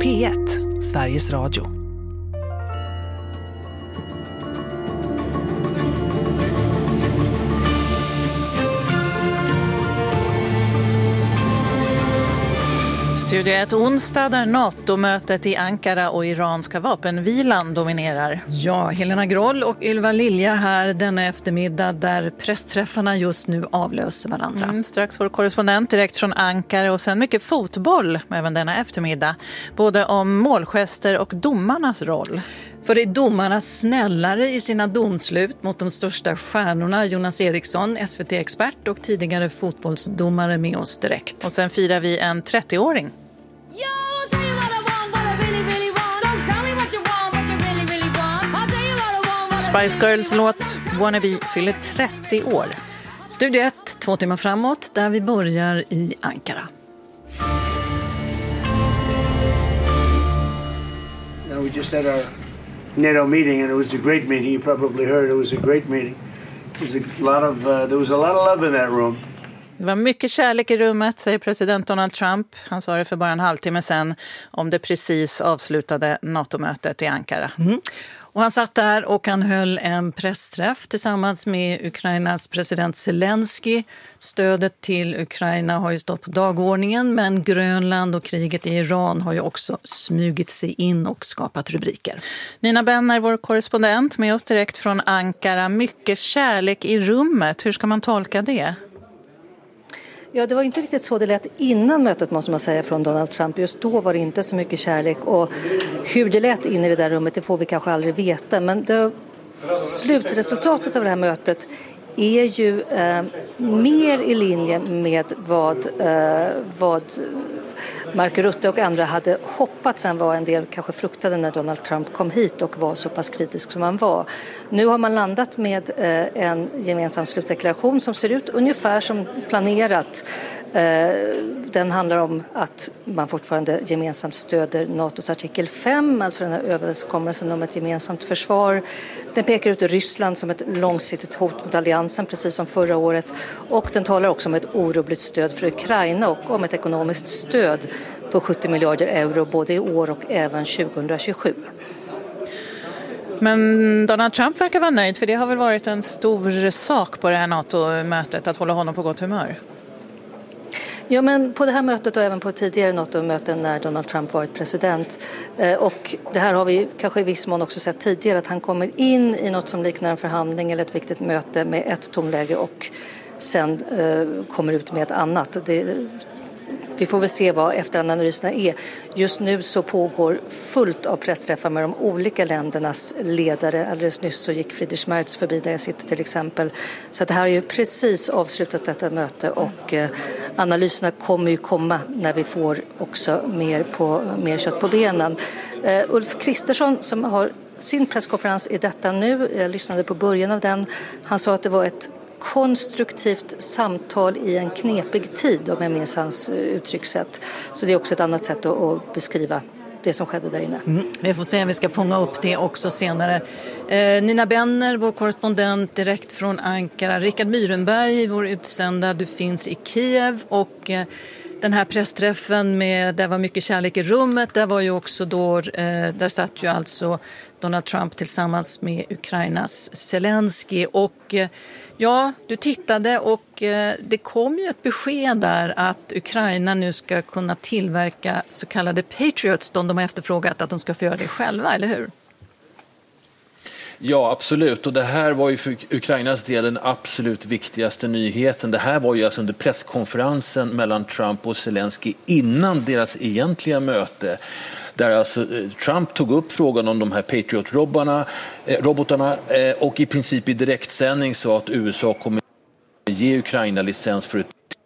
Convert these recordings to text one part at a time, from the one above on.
P1, Sveriges Radio. Studio 1 onsdag där NATO-mötet i Ankara och iranska vapenvilan dominerar. Ja, Helena Groll och Ylva Lilja här denna eftermiddag där pressträffarna just nu avlöser varandra. Strax vår korrespondent direkt från Ankara och sen mycket fotboll även denna eftermiddag. Både om målgester och domarnas roll. För är domarna snällare i sina domslut mot de största stjärnorna? Jonas Eriksson, SVT-expert och tidigare fotbollsdomare med oss direkt. Och sen firar vi en 30-åring. Spice Girls låt Wannabe fyller 30 år. Studio 1, 2 timmar framåt där vi börjar i Ankara. We just had our NATO meeting and it was a great meeting. You probably heard it was a great meeting. There was a lot of love in that room. Det var mycket kärlek i rummet, säger president Donald Trump. Han sa det för bara en halvtimme sedan om det precis avslutade NATO-mötet i Ankara. Och han satt där och han höll en pressträff tillsammans med Ukrainas president Zelensky. Stödet till Ukraina har ju stått på dagordningen, men Grönland och kriget i Iran har ju också smugit sig in och skapat rubriker. Nina Benner, vår korrespondent, med oss direkt från Ankara. Mycket kärlek i rummet. Hur ska man tolka det? Ja, det var inte riktigt så det lät innan mötet, måste man säga, från Donald Trump. Just då var det inte så mycket kärlek och hur det lät in i det där rummet, det får vi kanske aldrig veta. Men slutresultatet av det här mötet är ju mer i linje med vad Mark Rutte och andra hade hoppats än vad en del kanske fruktade när Donald Trump kom hit och var så pass kritisk som han var. Nu har man landat med en gemensam slutdeklaration som ser ut ungefär som planerat. Den handlar om att man fortfarande gemensamt stöder NATOs artikel 5, alltså den här överenskommelsen om ett gemensamt försvar. Den pekar ut Ryssland som ett långsiktigt hot mot alliansen, precis som förra året. Och den talar också om ett orubbligt stöd för Ukraina och om ett ekonomiskt stöd på 70 miljarder euro både i år och även 2027. Men Donald Trump verkar vara nöjd, för det har väl varit en stor sak på det här NATO-mötet att hålla honom på gott humör. Ja, men på det här mötet och även på tidigare NATO-möten när Donald Trump varit president, och det här har vi kanske i viss mån också sett tidigare, att han kommer in i något som liknar en förhandling eller ett viktigt möte med ett tonläge och sen kommer ut med ett annat. Vi får väl se vad efteranalyserna är. Just nu så pågår fullt av pressträffar med de olika ländernas ledare. Alldeles nyss så gick Friedrich Merz förbi där jag sitter till exempel. Så det här är ju precis avslutat detta möte och analyserna kommer ju komma när vi får också mer kött på benen. Ulf Kristersson som har sin presskonferens i detta nu, jag lyssnade på början av den, han sa att det var ett konstruktivt samtal i en knepig tid, om jag minns hans uttryckssätt. Så det är också ett annat sätt att beskriva det som skedde där inne. Vi får se om vi ska fånga upp det också senare. Nina Benner, vår korrespondent direkt från Ankara. Rickard Myrenberg, vår utsända, du finns i Kiev och den här pressträffen där var mycket kärlek i rummet, där var ju också där satt ju alltså Donald Trump tillsammans med Ukrainas Zelensky och ja, du tittade och det kom ju ett besked där att Ukraina nu ska kunna tillverka så kallade Patriots, de har efterfrågat att de ska få göra det själva, eller hur? Ja, absolut. Och det här var ju för Ukrainas del den absolut viktigaste nyheten. Det här var ju alltså under presskonferensen mellan Trump och Zelensky innan deras egentliga möte. Där alltså Trump tog upp frågan om de här Patriot-robotarna och i princip i direktsändning sa att USA kommer ge Ukraina licens för ett...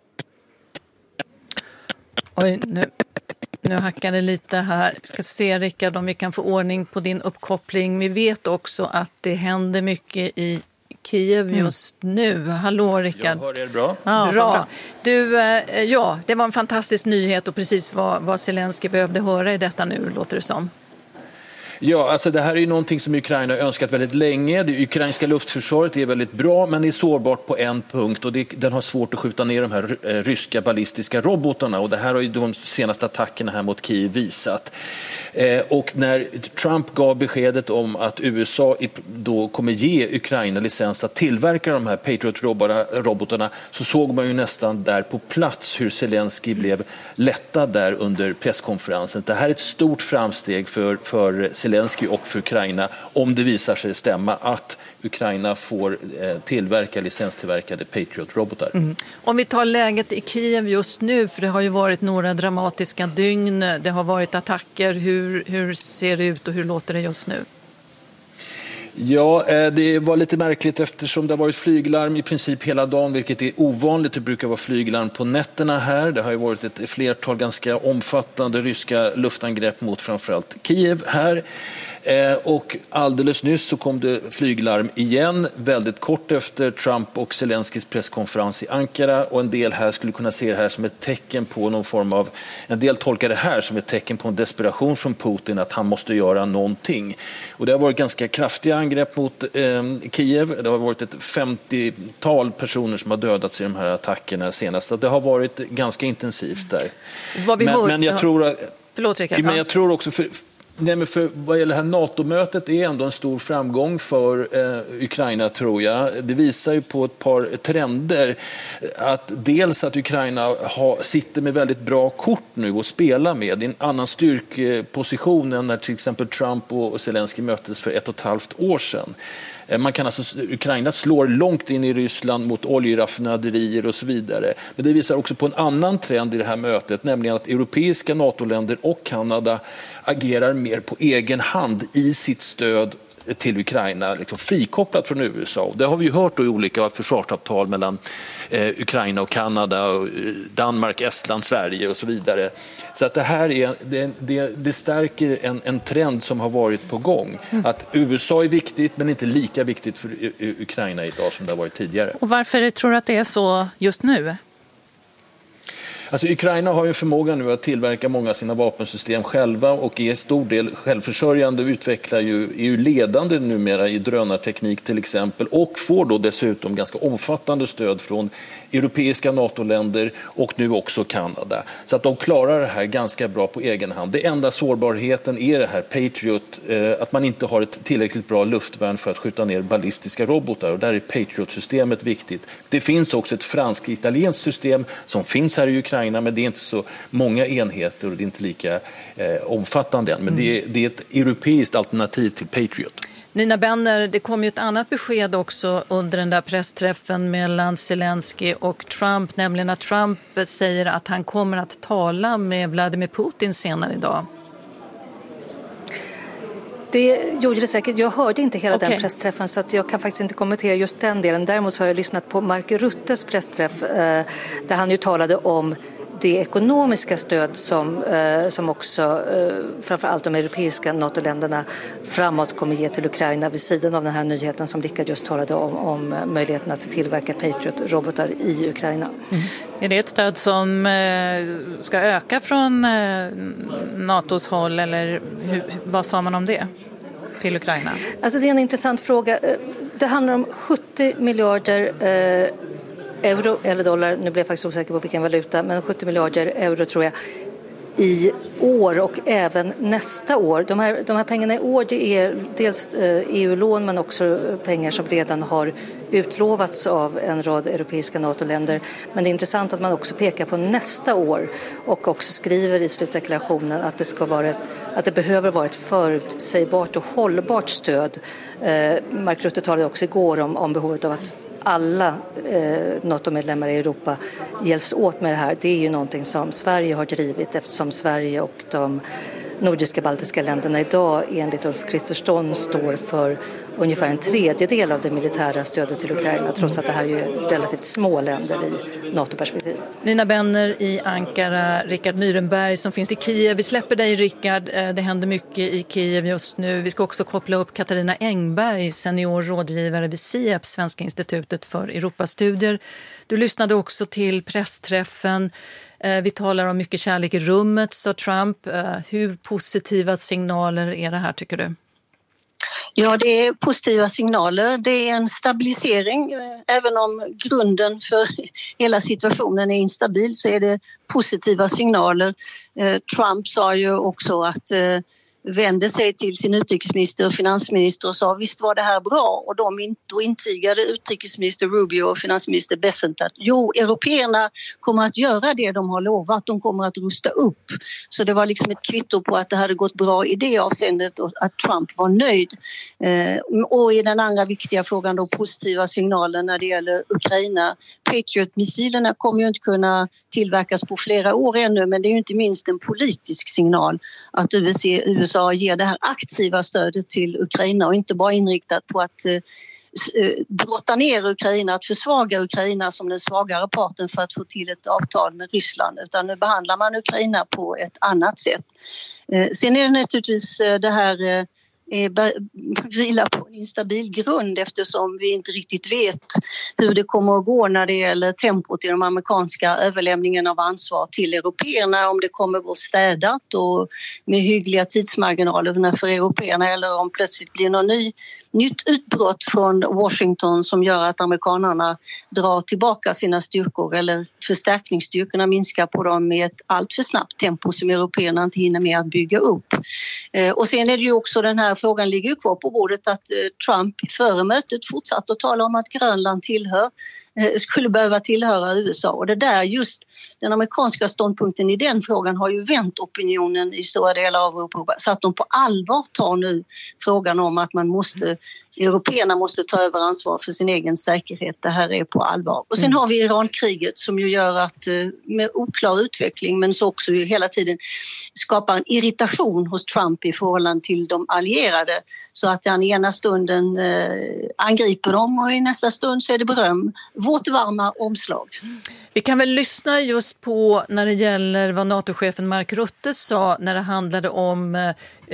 Oj, nu hackar det lite här. Vi ska se, Rickard, om vi kan få ordning på din uppkoppling. Vi vet också att det händer mycket i Kiev just nu. Hallå, Rickard. Jag hör er bra. Ja, bra. Du, ja, det var en fantastisk nyhet och precis vad Zelensky behövde höra i detta nu, låter det som. Ja, alltså det här är ju någonting som Ukraina har önskat väldigt länge. Det ukrainska luftförsvaret är väldigt bra, men det är sårbart på en punkt och den har svårt att skjuta ner de här ryska ballistiska robotarna, och det här har ju de senaste attackerna här mot Kiev visat. Och när Trump gav beskedet om att USA då kommer ge Ukraina licens att tillverka de här Patriot-robotarna, så såg man ju nästan där på plats hur Zelensky blev lättad där under presskonferensen. Det här är ett stort framsteg för Zelensky och för Ukraina om det visar sig stämma att Ukraina får tillverka licenstillverkade Patriot-robotar. Mm. Om vi tar läget i Kiev just nu, för det har ju varit några dramatiska dygn, det har varit attacker, hur ser det ut och hur låter det just nu? Ja, det var lite märkligt eftersom det har varit flyglarm i princip hela dagen, vilket är ovanligt. Det brukar vara flyglarm på nätterna här. Det har ju varit ett flertal ganska omfattande ryska luftangrepp mot framförallt Kiev här. Och alldeles nyss så kom det flyglarm igen, väldigt kort efter Trump och Zelenskys presskonferens i Ankara, och en del här skulle kunna se det här som ett tecken på någon form av, en del tolkar det här som ett tecken på en desperation från Putin att han måste göra någonting. Och det har varit ganska kraftiga angrepp mot Kiev. Det har varit ett 50-tal personer som har dödats i de här attackerna senast, så det har varit ganska intensivt där. Men jag tror att, förlåt, Rickard. Men jag tror också för vad gäller det här NATO-mötet är ändå en stor framgång för Ukraina, tror jag. Det visar ju på ett par trender. Att dels att Ukraina sitter med väldigt bra kort nu att spela med. Det är en annan styrkeposition än när till exempel Trump och Zelensky möttes för 1,5 år sedan. Ukraina slår långt in i Ryssland mot oljeraffinaderier och så vidare. Men det visar också på en annan trend i det här mötet, nämligen att europeiska NATO-länder och Kanada agerar mer på egen hand i sitt stöd till Ukraina, liksom frikopplat från USA. Det har vi ju hört i olika försvarsavtal mellan Ukraina och Kanada, och Danmark, Estland, Sverige och så vidare. Så att det här det stärker en trend som har varit på gång. Att USA är viktigt, men inte lika viktigt för Ukraina idag som det har varit tidigare. Och varför tror du att det är så just nu? Alltså Ukraina har ju förmåga nu att tillverka många av sina vapensystem själva och är stor del självförsörjande och är ju ledande numera i drönarteknik till exempel, och får då dessutom ganska omfattande stöd från europeiska NATO-länder och nu också Kanada. Så att de klarar det här ganska bra på egen hand. Det enda sårbarheten är det här Patriot, att man inte har ett tillräckligt bra luftvärn för att skjuta ner ballistiska robotar, och där är Patriot-systemet viktigt. Det finns också ett fransk-italienskt system som finns här i Ukraina, men det är inte så många enheter och det är inte lika omfattande än. Men det är ett europeiskt alternativ till Patriot. Nina Benner, det kom ju ett annat besked också under den där pressträffen mellan Zelensky och Trump, nämligen att Trump säger att han kommer att tala med Vladimir Putin senare idag. Det gjorde det säkert. Jag hörde inte hela den pressträffen, så att jag kan faktiskt inte kommentera just den delen. Däremot så har jag lyssnat på Mark Ruttes pressträff där han ju talade om det ekonomiska stöd som också framförallt de europeiska NATO-länderna framåt kommer ge till Ukraina vid sidan av den här nyheten som Rickard just talade om möjligheten att tillverka Patriot-robotar i Ukraina. Är det ett stöd som ska öka från NATOs håll, eller vad sa man om det till Ukraina? Alltså det är en intressant fråga. Det handlar om 70 miljarder euro eller dollar, nu blir jag faktiskt osäker på vilken valuta, men 70 miljarder euro tror jag i år och även nästa år. De här pengarna i år, det är dels EU-lån men också pengar som redan har utlovats av en rad europeiska NATO-länder. Men det är intressant att man också pekar på nästa år och också skriver i slutdeklarationen att det behöver vara ett förutsägbart och hållbart stöd. Mark Rutte talade också igår om behovet av att alla NATO-medlemmar i Europa hjälps åt med det här. Det är ju någonting som Sverige har drivit, eftersom Sverige och de nordiska baltiska länderna idag enligt Ulf Kristersson står för ungefär en tredjedel av det militära stödet till Ukraina, trots att det här är relativt små länder i NATO-perspektiv. Nina Benner i Ankara, Rickard Myrenberg som finns i Kiev. Vi släpper dig, Rickard. Det händer mycket i Kiev just nu. Vi ska också koppla upp Katarina Engberg, senior rådgivare vid SIEP, Svenska institutet för Europastudier. Du lyssnade också till pressträffen. Vi talar om mycket kärlek i rummet, sa Trump. Hur positiva signaler är det här, tycker du? Ja, det är positiva signaler. Det är en stabilisering. Även om grunden för hela situationen är instabil så är det positiva signaler. Trump sa ju också att vände sig till sin utrikesminister och finansminister och sa visst var det här bra, och då intygade utrikesminister Rubio och finansminister Bessent att européerna kommer att göra det de har lovat, de kommer att rusta upp. Så det var liksom ett kvitto på att det hade gått bra i det avseendet och att Trump var nöjd. Och i den andra viktiga frågan då, positiva signaler när det gäller Ukraina. Patriot-missilerna kommer ju inte kunna tillverkas på flera år ännu, men det är ju inte minst en politisk signal att USA ger det här aktiva stödet till Ukraina och inte bara inriktat på att brotta ner Ukraina, att försvaga Ukraina som den svagare parten för att få till ett avtal med Ryssland, utan nu behandlar man Ukraina på ett annat sätt. Sen är det naturligtvis det här vilar på en instabil grund eftersom vi inte riktigt vet hur det kommer att gå när det gäller tempot i de amerikanska överlämningen av ansvar till européerna, om det kommer att gå städat och med hyggliga tidsmarginaler för européerna eller om plötsligt blir något nytt utbrott från Washington som gör att amerikanerna drar tillbaka sina styrkor eller förstärkningsstyrkorna minskar på dem med ett allt för snabbt tempo som européerna inte hinner med att bygga upp. Och sen är det ju också den här frågan ligger ju kvar på bordet att Trump före mötet fortsatte att tala om att Grönland skulle behöva tillhöra USA, och det där just den amerikanska ståndpunkten i den frågan har ju vänt opinionen i stora delar av Europa så att de på allvar tar nu frågan om att européerna måste ta över ansvar för sin egen säkerhet. Det här är på allvar. Och sen har vi Irankriget som ju gör att med oklar utveckling men så också hela tiden skapar en irritation hos Trump i förhållande till de allierade, så att han i ena stunden angriper dem och i nästa stund så är det beröm. Vårt varma omslag. Vi kan väl lyssna just på när det gäller vad NATO-chefen Mark Rutte sa när det handlade om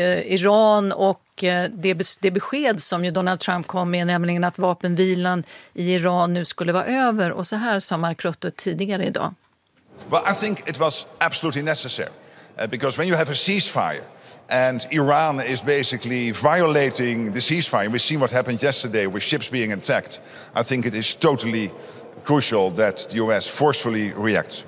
Iran och det besked som ju Donald Trump kom med, nämligen att vapenvilan i Iran nu skulle vara över. Och så här sa Mark Rutte tidigare idag. Well, I think it was absolutely necessary because when you have a ceasefire and Iran is basically violating the ceasefire, we've seen what happened yesterday with ships being attacked. I think it is totally crucial that the US forcefully reacts.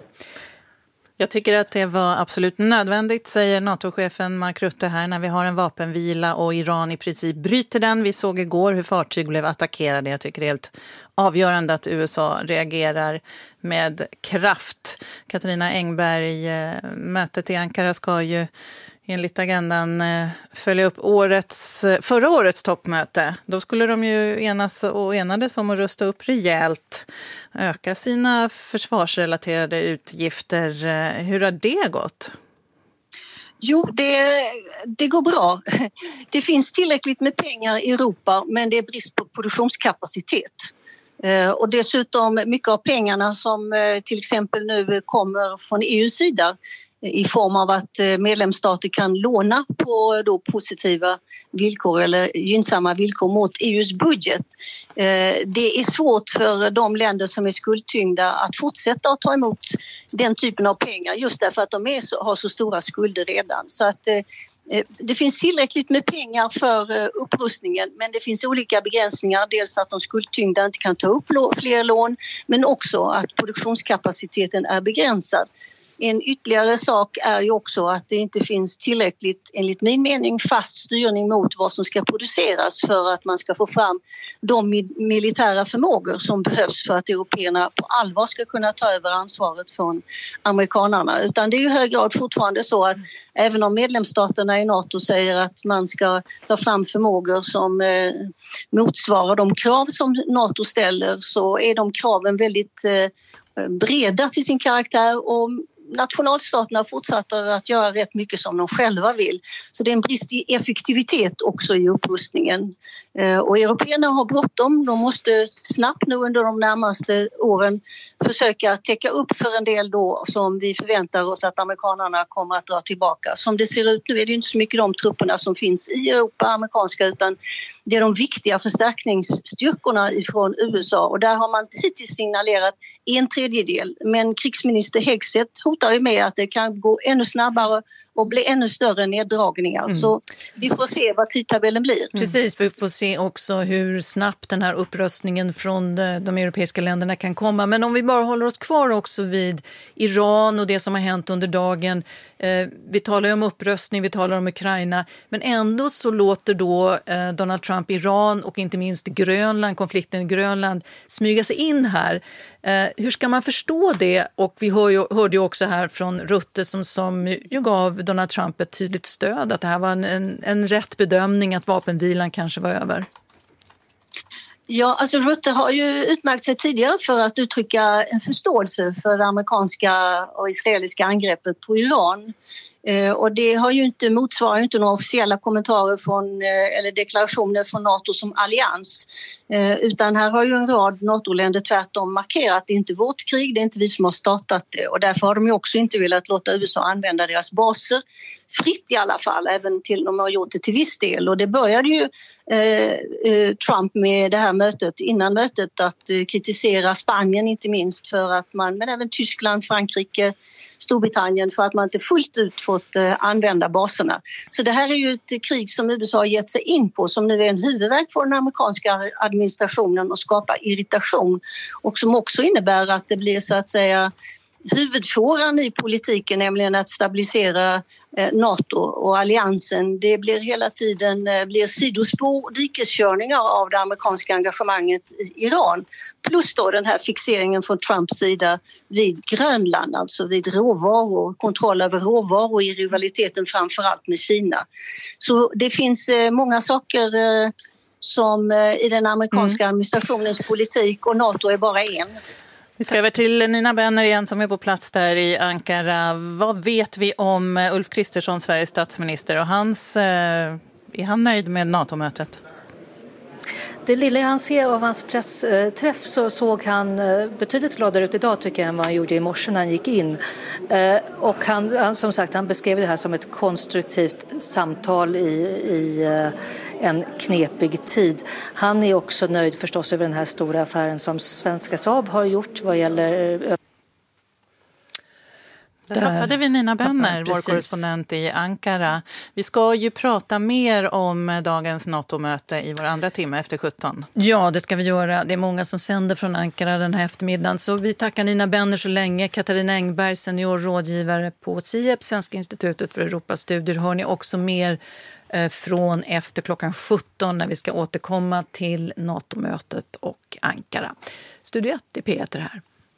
Jag tycker att det var absolut nödvändigt, säger NATO-chefen Mark Rutte här, när vi har en vapenvila och Iran i princip bryter den. Vi såg igår hur fartyg blev attackerade. Jag tycker det är helt avgörande att USA reagerar med kraft. Katarina Engberg, mötet i Ankara ska ju enligt agendan följa upp förra årets toppmöte. Då skulle de ju enades om att rusta upp rejält, öka sina försvarsrelaterade utgifter. Hur har det gått? Jo, det går bra. Det finns tillräckligt med pengar i Europa, men det är brist på produktionskapacitet. Och dessutom mycket av pengarna som till exempel nu kommer från EU:s sida i form av att medlemsstater kan låna på då positiva villkor eller gynnsamma villkor mot EU:s budget. Det är svårt för de länder som är skuldtyngda att fortsätta att ta emot den typen av pengar just därför att de har så stora skulder redan. Så att det finns tillräckligt med pengar för upprustningen, men det finns olika begränsningar. Dels att de skuldtyngda inte kan ta upp fler lån, men också att produktionskapaciteten är begränsad. En ytterligare sak är ju också att det inte finns tillräckligt, enligt min mening, fast styrning mot vad som ska produceras för att man ska få fram de militära förmågor som behövs för att européerna på allvar ska kunna ta över ansvaret från amerikanerna. Utan det är ju i hög grad fortfarande så att även om medlemsstaterna i NATO säger att man ska ta fram förmågor som motsvarar de krav som NATO ställer, så är de kraven väldigt breda till sin karaktär och nationalstaterna fortsätter att göra rätt mycket som de själva vill. Så det är en brist i effektivitet också i upprustningen. Och européerna har bråttom. De måste snabbt nu under de närmaste åren försöka täcka upp för en del då som vi förväntar oss att amerikanerna kommer att dra tillbaka. Som det ser ut nu är det inte så mycket de trupperna som finns i Europa, amerikanska, utan det är de viktiga förstärkningsstyrkorna ifrån USA. Och där har man hittills signalerat 1/3. Men krigsminister Hegseth hotar ju med att det kan gå ännu snabbare och bli ännu större neddragningar. Så vi får se vad tidtabellen blir. Precis, vi får se också hur snabbt den här upprustningen från de europeiska länderna kan komma. Men om vi bara håller oss kvar också vid Iran och det som har hänt under dagen. Vi talar ju om upprustning, vi talar om Ukraina. Men ändå så låter då Donald Trump Iran och inte minst Grönland, konflikten i Grönland, smyga sig in här. Hur ska man förstå det? Och vi hörde ju också här från Rutte som ju gav Donald Trump ett tydligt stöd att det här var en rätt bedömning att vapenvilan kanske var över. Ja, alltså Rutte har ju utmärkt sig tidigare för att uttrycka en förståelse för det amerikanska och israeliska angreppet på Iran. Och det har ju motsvarar ju inte några officiella kommentarer eller deklarationer från NATO som allians. Utan här har ju en rad NATO-länder tvärtom markerat att det är inte vårt krig, det är inte vi som har startat det. Och därför har de ju också inte velat låta USA använda deras baser fritt i alla fall, även till de har gjort det till viss del. Och det började ju Trump med det här mötet, innan mötet, att kritisera Spanien inte minst för att men även Tyskland, Frankrike, Storbritannien för att man inte fullt ut fått använda baserna. Så det här är ju ett krig som USA har gett sig in på, som nu är en huvudvärk för den amerikanska administrationen och skapar irritation. Och som också innebär att det blir så att säga huvudfåran i politiken, nämligen att stabilisera NATO och alliansen. Det blir hela tiden sidospår och dikeskörningar av det amerikanska engagemanget i Iran. Plus då den här fixeringen från Trumps sida vid Grönland, alltså vid råvaror, kontroll över råvaror i rivaliteten framförallt med Kina. Så det finns många saker som i den amerikanska administrationens politik, och NATO är bara en. Vi ska över till Nina Benner igen som är på plats där i Ankara. Vad vet vi om Ulf Kristersson, Sveriges statsminister, och är han nöjd med NATO-mötet? Det lilla han ser av hans pressträff så såg han betydligt gladare ut idag tycker jag än vad han gjorde i morse när han gick in. Och han som sagt, han beskrev det här som ett konstruktivt samtal i en knepig tid. Han är också nöjd förstås över den här stora affären som svenska Saab har gjort vad gäller... Där tappade vi Nina Benner, vår korrespondent i Ankara. Vi ska ju prata mer om dagens NATO-möte i vår andra timme efter 17. Ja, det ska vi göra. Det är många som sänder från Ankara den här eftermiddagen. Så vi tackar Nina Benner så länge. Katarina Engberg, senior rådgivare på SIEP, Svenska institutet för Europastudier. Hör ni också mer från efter klockan 17 när vi ska återkomma till NATO-mötet och Ankara. Studio 1 i P1 här.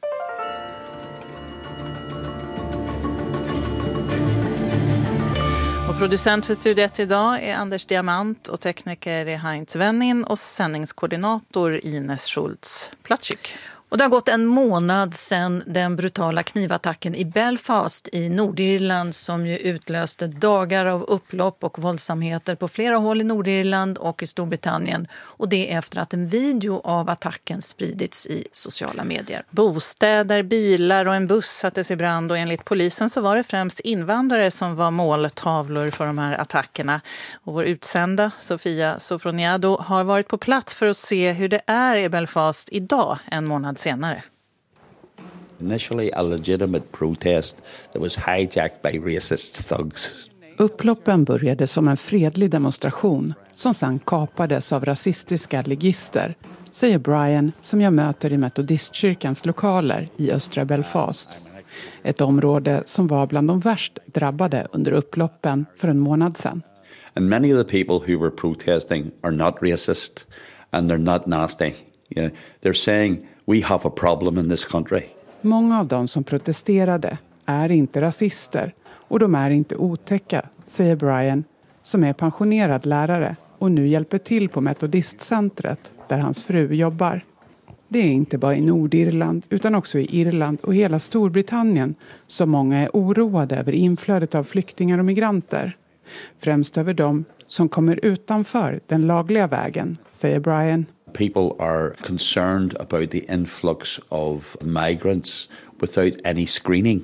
Och producent för Studio 1 idag är Anders Diamant och tekniker är Heinz Wennin och sändningskoordinator Ines Schultz-Platschik. Och det har gått en månad sedan den brutala knivattacken i Belfast i Nordirland som ju utlöste dagar av upplopp och våldsamheter på flera håll i Nordirland och i Storbritannien. Och det efter att en video av attacken spridits i sociala medier. Bostäder, bilar och en buss sattes i brand och enligt polisen så var det främst invandrare som var måltavlor för de här attackerna. Och vår utsända Sofia Sofroniado har varit på plats för att se hur det är i Belfast idag en månad senare. Initially a legitimate protest that was hijacked by racist thugs. Upploppen började som en fredlig demonstration som sedan kapades av rasistiska ligister, säger Brian som jag möter i metodistkyrkans lokaler i östra Belfast. Ett område som var bland de värst drabbade under upploppen för en månad sedan. And many of the people who were protesting are not racist and they're not nasty. You know, they're saying we have a problem in this country. Många av de som protesterade är inte rasister och de är inte otäcka, säger Brian som är pensionerad lärare och nu hjälper till på Metodistcentret där hans fru jobbar. Det är inte bara i Nordirland utan också i Irland och hela Storbritannien som många är oroade över inflödet av flyktingar och migranter. Främst över dem som kommer utanför den lagliga vägen, säger Brian. People are concerned about the influx of migrants without any screening,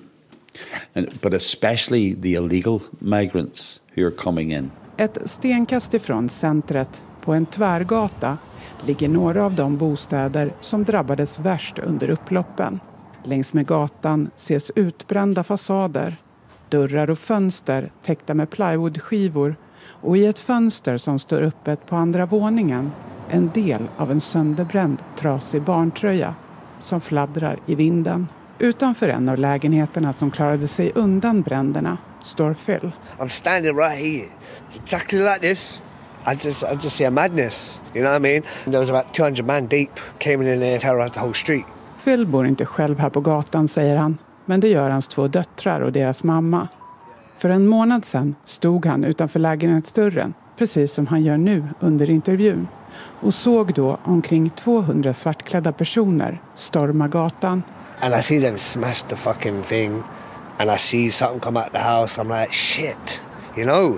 but especially the illegal migrants who are coming in. Ett stenkast ifrån centret på en tvärgata ligger några av de bostäder som drabbades värst under upploppen. Längs med gatan ses utbrända fasader, dörrar och fönster täckta med plywoodskivor och i ett fönster som står öppet på andra våningen en del av en sönderbränd trasig barntröja som fladdrar i vinden. Utanför en av lägenheterna som klarade sig undan bränderna står Phil. I'm standing right here, exactly like this. I just see a madness, you know what I mean? There was about 200 men deep, came in there and terrorized the whole street. Phil bor inte själv här på gatan, säger han, men det gör hans 2 döttrar och deras mamma. För en månad sedan stod han utanför lägenhetsdörren, precis som han gör nu under intervjun, och såg då omkring 200 svartklädda personer storma gatan. And I see them smash the fucking thing, and I see something come out the house. I'm like, shit, you know?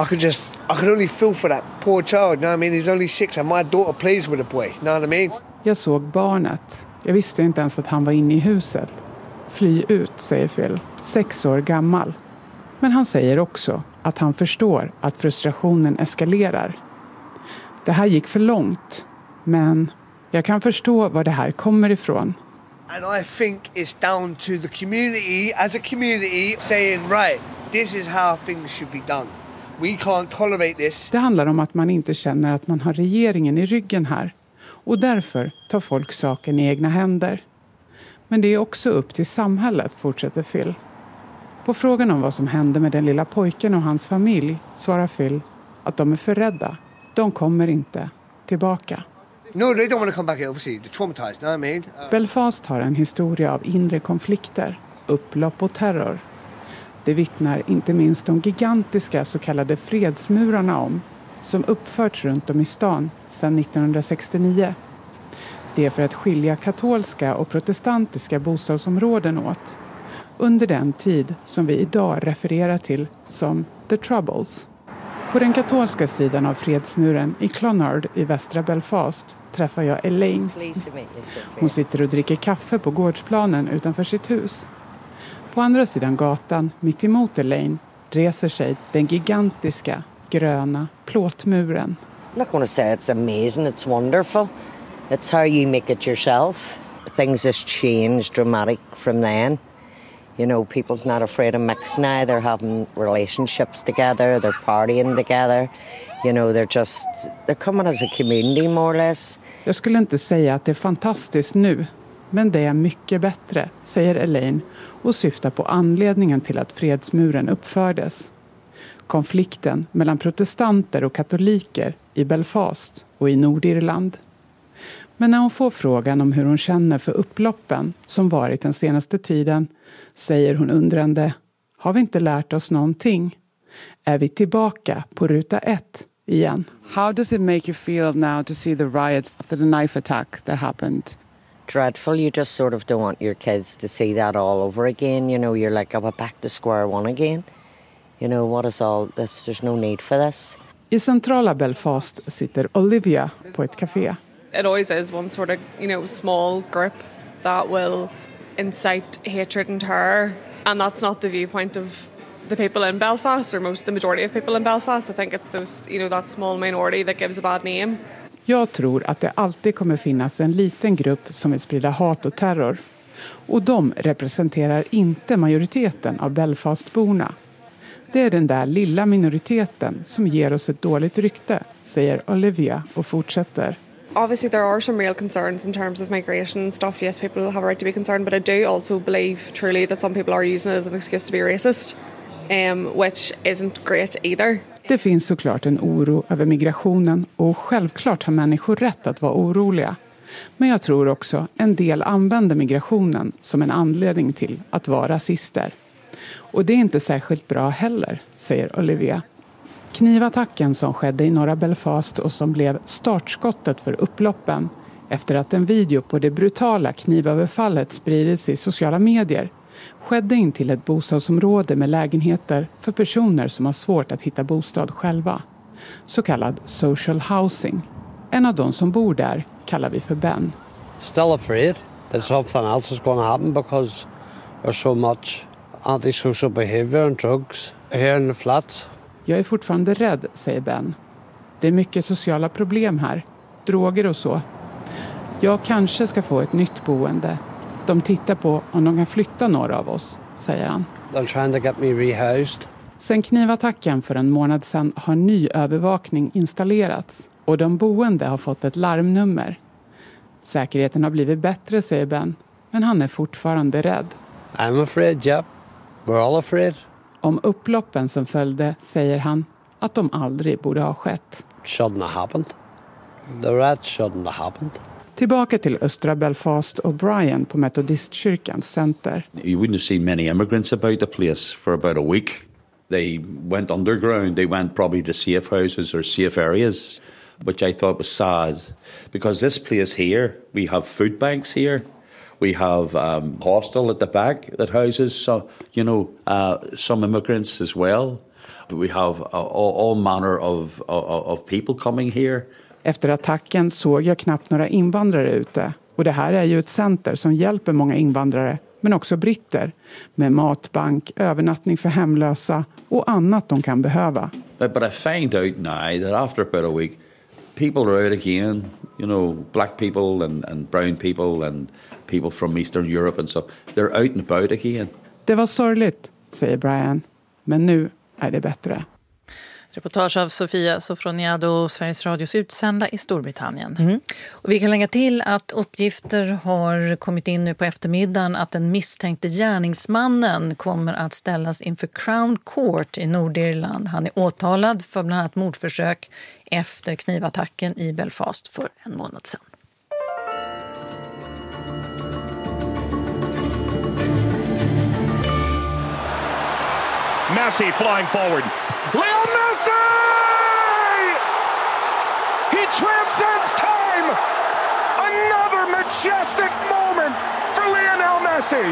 I could only feel for that poor child, you know what I mean? He's only 6 and my daughter plays with the boy, you know what I mean? Jag såg barnet. Jag visste inte ens att han var inne i huset. Fly ut, säger Phil, 6 år gammal. Men han säger också att han förstår att frustrationen eskalerar. Det här gick för långt, men jag kan förstå var det här kommer ifrån. And I think it's down to the community, as a community, saying, right, this is how things should be done. We can't tolerate this. Det handlar om att man inte känner att man har regeringen i ryggen här. Och därför tar folk saken i egna händer. Men det är också upp till samhället, fortsätter Phil. På frågan om vad som hände med den lilla pojken och hans familj svarar Phil att de är för rädda. De kommer inte tillbaka. No, they don't want to come back here, obviously. They're traumatized, you know what I mean? Belfast har en historia av inre konflikter, upplopp och terror. Det vittnar inte minst de gigantiska så kallade fredsmurarna om, som uppförts runt om i stan sedan 1969. Det är för att skilja katolska och protestantiska bostadsområden åt. Under den tid som vi idag refererar till som The Troubles. På den katolska sidan av fredsmuren i Clonard i västra Belfast träffar jag Elaine. Hon sitter och dricker kaffe på gårdsplanen utanför sitt hus. På andra sidan gatan, mitt emot Elaine, reser sig den gigantiska, gröna plåtmuren. I'm not going to say it's amazing, it's wonderful. It's how you make it yourself. Things has changed dramatic from then. You know, people's not afraid of mix now. They're having relationships together. They're partying together. You know, they're coming as a community more or less. Jag skulle inte säga att det är fantastiskt nu, men det är mycket bättre, säger Elaine och syftar på anledningen till att fredsmuren uppfördes. Konflikten mellan protestanter och katoliker i Belfast och i Nordirland. Men när hon får frågan om hur hon känner för upploppen som varit den senaste tiden säger hon undrande, har vi inte lärt oss någonting? Är vi tillbaka på ruta 1 igen? How does it make you feel now to see the riots after the knife attack that happened? Dreadful. You just sort of don't want your kids to see that all over again. You know, you're like, we're back to square one again. You know, what is all this? There's no need for this. I centrala Belfast sitter Olivia på ett café. It always is one sort of, you know, small group that will incite hatred and terror. And that's not the viewpoint of the people in Belfast or the majority of people in Belfast. I think it's those, you know, that small minority that gives a bad name. Jag tror att det alltid kommer finnas en liten grupp som vill sprida hat och terror. Och de representerar inte majoriteten av Belfastborna. Det är den där lilla minoriteten som ger oss ett dåligt rykte, säger Olivia och fortsätter. Obviously there are some real concerns in terms of migration and stuff. Yes, people have a right to be concerned, but I do also believe truly that some people are using it as an excuse to be racist, which isn't great either. Det finns såklart en oro över migrationen och självklart har människor rätt att vara oroliga. Men jag tror också en del använder migrationen som en anledning till att vara rasister. Och det är inte särskilt bra heller, säger Olivia. Knivattacken som skedde i norra Belfast och som blev startskottet för upploppen Efter att en video på det brutala knivöverfallet spridits i sociala medier skedde in till ett bostadsområde med lägenheter för personer som har svårt att hitta bostad själva. Så kallad social housing. En av de som bor där kallar vi för Ben. Still afraid that something else is going to happen because there's so much antisocial behavior and drugs here in the flats. Jag är fortfarande rädd, säger Ben. Det är mycket sociala problem här. Droger och så. Jag kanske ska få ett nytt boende. De tittar på om de kan flytta några av oss, säger han. They're trying to get me rehoused. Sen knivattacken för en månad sedan har ny övervakning installerats och de boende har fått ett larmnummer. Säkerheten har blivit bättre, säger Ben, men han är fortfarande rädd. I'm afraid, yep. We're all afraid. Om upploppen som följde säger han att de aldrig borde ha skett. Shouldn't have happened. The rats shouldn't have happened. Tillbaka till östra Belfast och Brian på Metodistkyrkans center. You wouldn't have seen many immigrants about the place for about a week. They went underground. They went probably to safe houses or safe areas, which I thought was sad. Because this place here, we have food banks here. We have hostel at the back that houses, some immigrants as well. We have all manner of people coming here. Efter attacken såg jag knappt några invandrare ute. Och det här är ju ett center som hjälper många invandrare, men också britter. Med matbank, övernattning för hemlösa och annat de kan behöva. But I find out now that after about a week, people are out again. Black people and brown people and people from Eastern Europe and so. They're out and about again. Det var sorgligt, säger Brian. Men nu är det bättre. Reportage av Sofia Sofroniado, Sveriges Radios utsända i Storbritannien. Mm. Och vi kan lägga till att uppgifter har kommit in nu på eftermiddagen att den misstänkte gärningsmannen kommer att ställas inför Crown Court i Nordirland. Han är åtalad för bland annat mordförsök efter knivattacken i Belfast för en månad sedan. Messi flying forward. Leo Messi! He transcends time! Another majestic moment for Lionel Messi!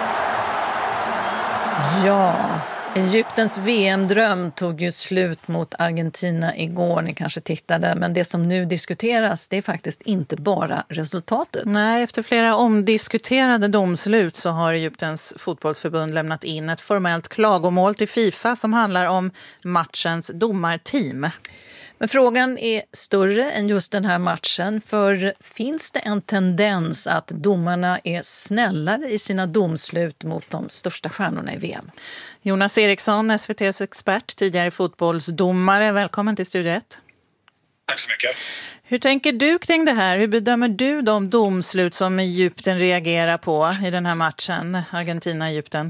Ja, Egyptens VM-dröm tog ju slut mot Argentina igår, ni kanske tittade. Men det som nu diskuteras, det är faktiskt inte bara resultatet. Nej, efter flera omdiskuterade domslut så har Egyptens fotbollsförbund lämnat in ett formellt klagomål till FIFA som handlar om matchens domarteam. Men frågan är större än just den här matchen, för finns det en tendens att domarna är snällare i sina domslut mot de största stjärnorna i VM? Jonas Eriksson, SVT:s expert, tidigare fotbollsdomare. Välkommen till Studio 1. Tack så mycket. Hur tänker du kring det här? Hur bedömer du de domslut som Egypten reagerar på i den här matchen, Argentina-Egypten?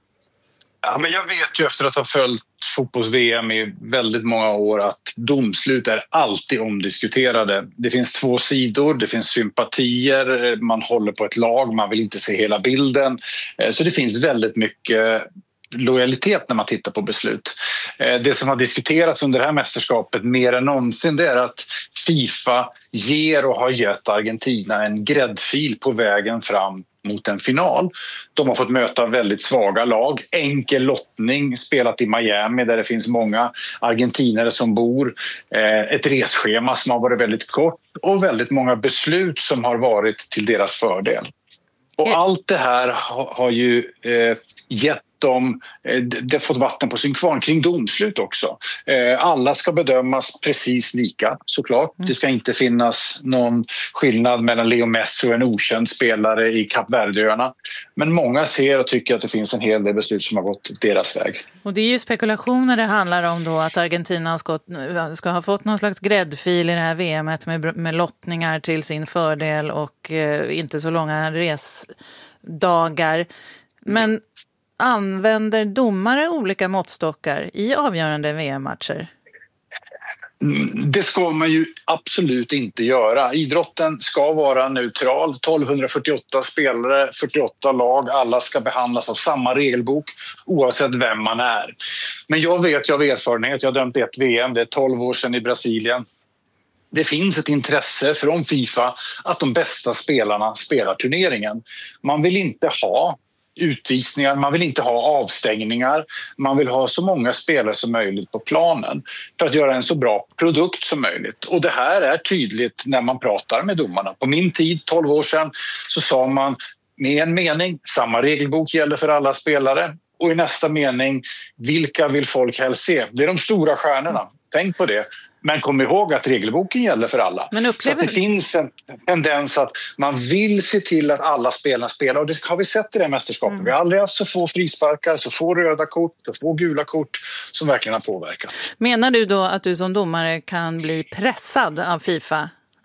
Ja, men jag vet ju efter att ha följt fotbolls-VM i väldigt många år att domslut är alltid omdiskuterade. Det finns två sidor, det finns sympatier, man håller på ett lag, man vill inte se hela bilden. Så det finns väldigt mycket lojalitet när man tittar på beslut. Det som har diskuterats under det här mästerskapet mer än någonsin, det är att FIFA ger och har gett Argentina en gräddfil på vägen fram mot en final. De har fått möta väldigt svaga lag. Enkel lottning, spelat i Miami där det finns många argentinare som bor. Ett resschema som har varit väldigt kort och väldigt många beslut som har varit till deras fördel. Och allt det här har ju gett dem, det har fått vatten på sin kvarn kring domslut också. Alla ska bedömas precis lika, såklart. Det ska inte finnas någon skillnad mellan Leo Messi och en okänd spelare i Kap Verdeöarna. Men många ser och tycker att det finns en hel del beslut som har gått deras väg. Och det är ju spekulationer det handlar om då, att Argentina ska ha fått någon slags gräddfil i det här VMet med lottningar till sin fördel och inte så långa resdagar. Men använder domare olika måttstockar i avgörande VM-matcher? Det ska man ju absolut inte göra. Idrotten ska vara neutral. 1248 spelare, 48 lag. Alla ska behandlas av samma regelbok oavsett vem man är. Men jag vet, jag har erfarenhet. Jag har dömt ett VM. Det är 12 år sedan i Brasilien. det finns ett intresse från FIFA att de bästa spelarna spelar turneringen. Man vill inte ha utvisningar, man vill inte ha avstängningar, man vill ha så många spelare som möjligt på planen för att göra en så bra produkt som möjligt. Och det här är tydligt när man pratar med domarna. På min tid, 12 år sedan, så sa man med en mening, samma regelbok gäller för alla spelare, och i nästa mening, vilka vill folk helst se? Det är de stora stjärnorna, tänk på det. Men kom ihåg att regelboken gäller för alla. Så att det finns en tendens att man vill se till att alla spelarna spelar. Och det har vi sett i det här mästerskapet. Vi har aldrig haft så få frisparkar, så få röda kort, så få gula kort som verkligen har påverkat. Menar du då att du som domare kan bli pressad av FIFA?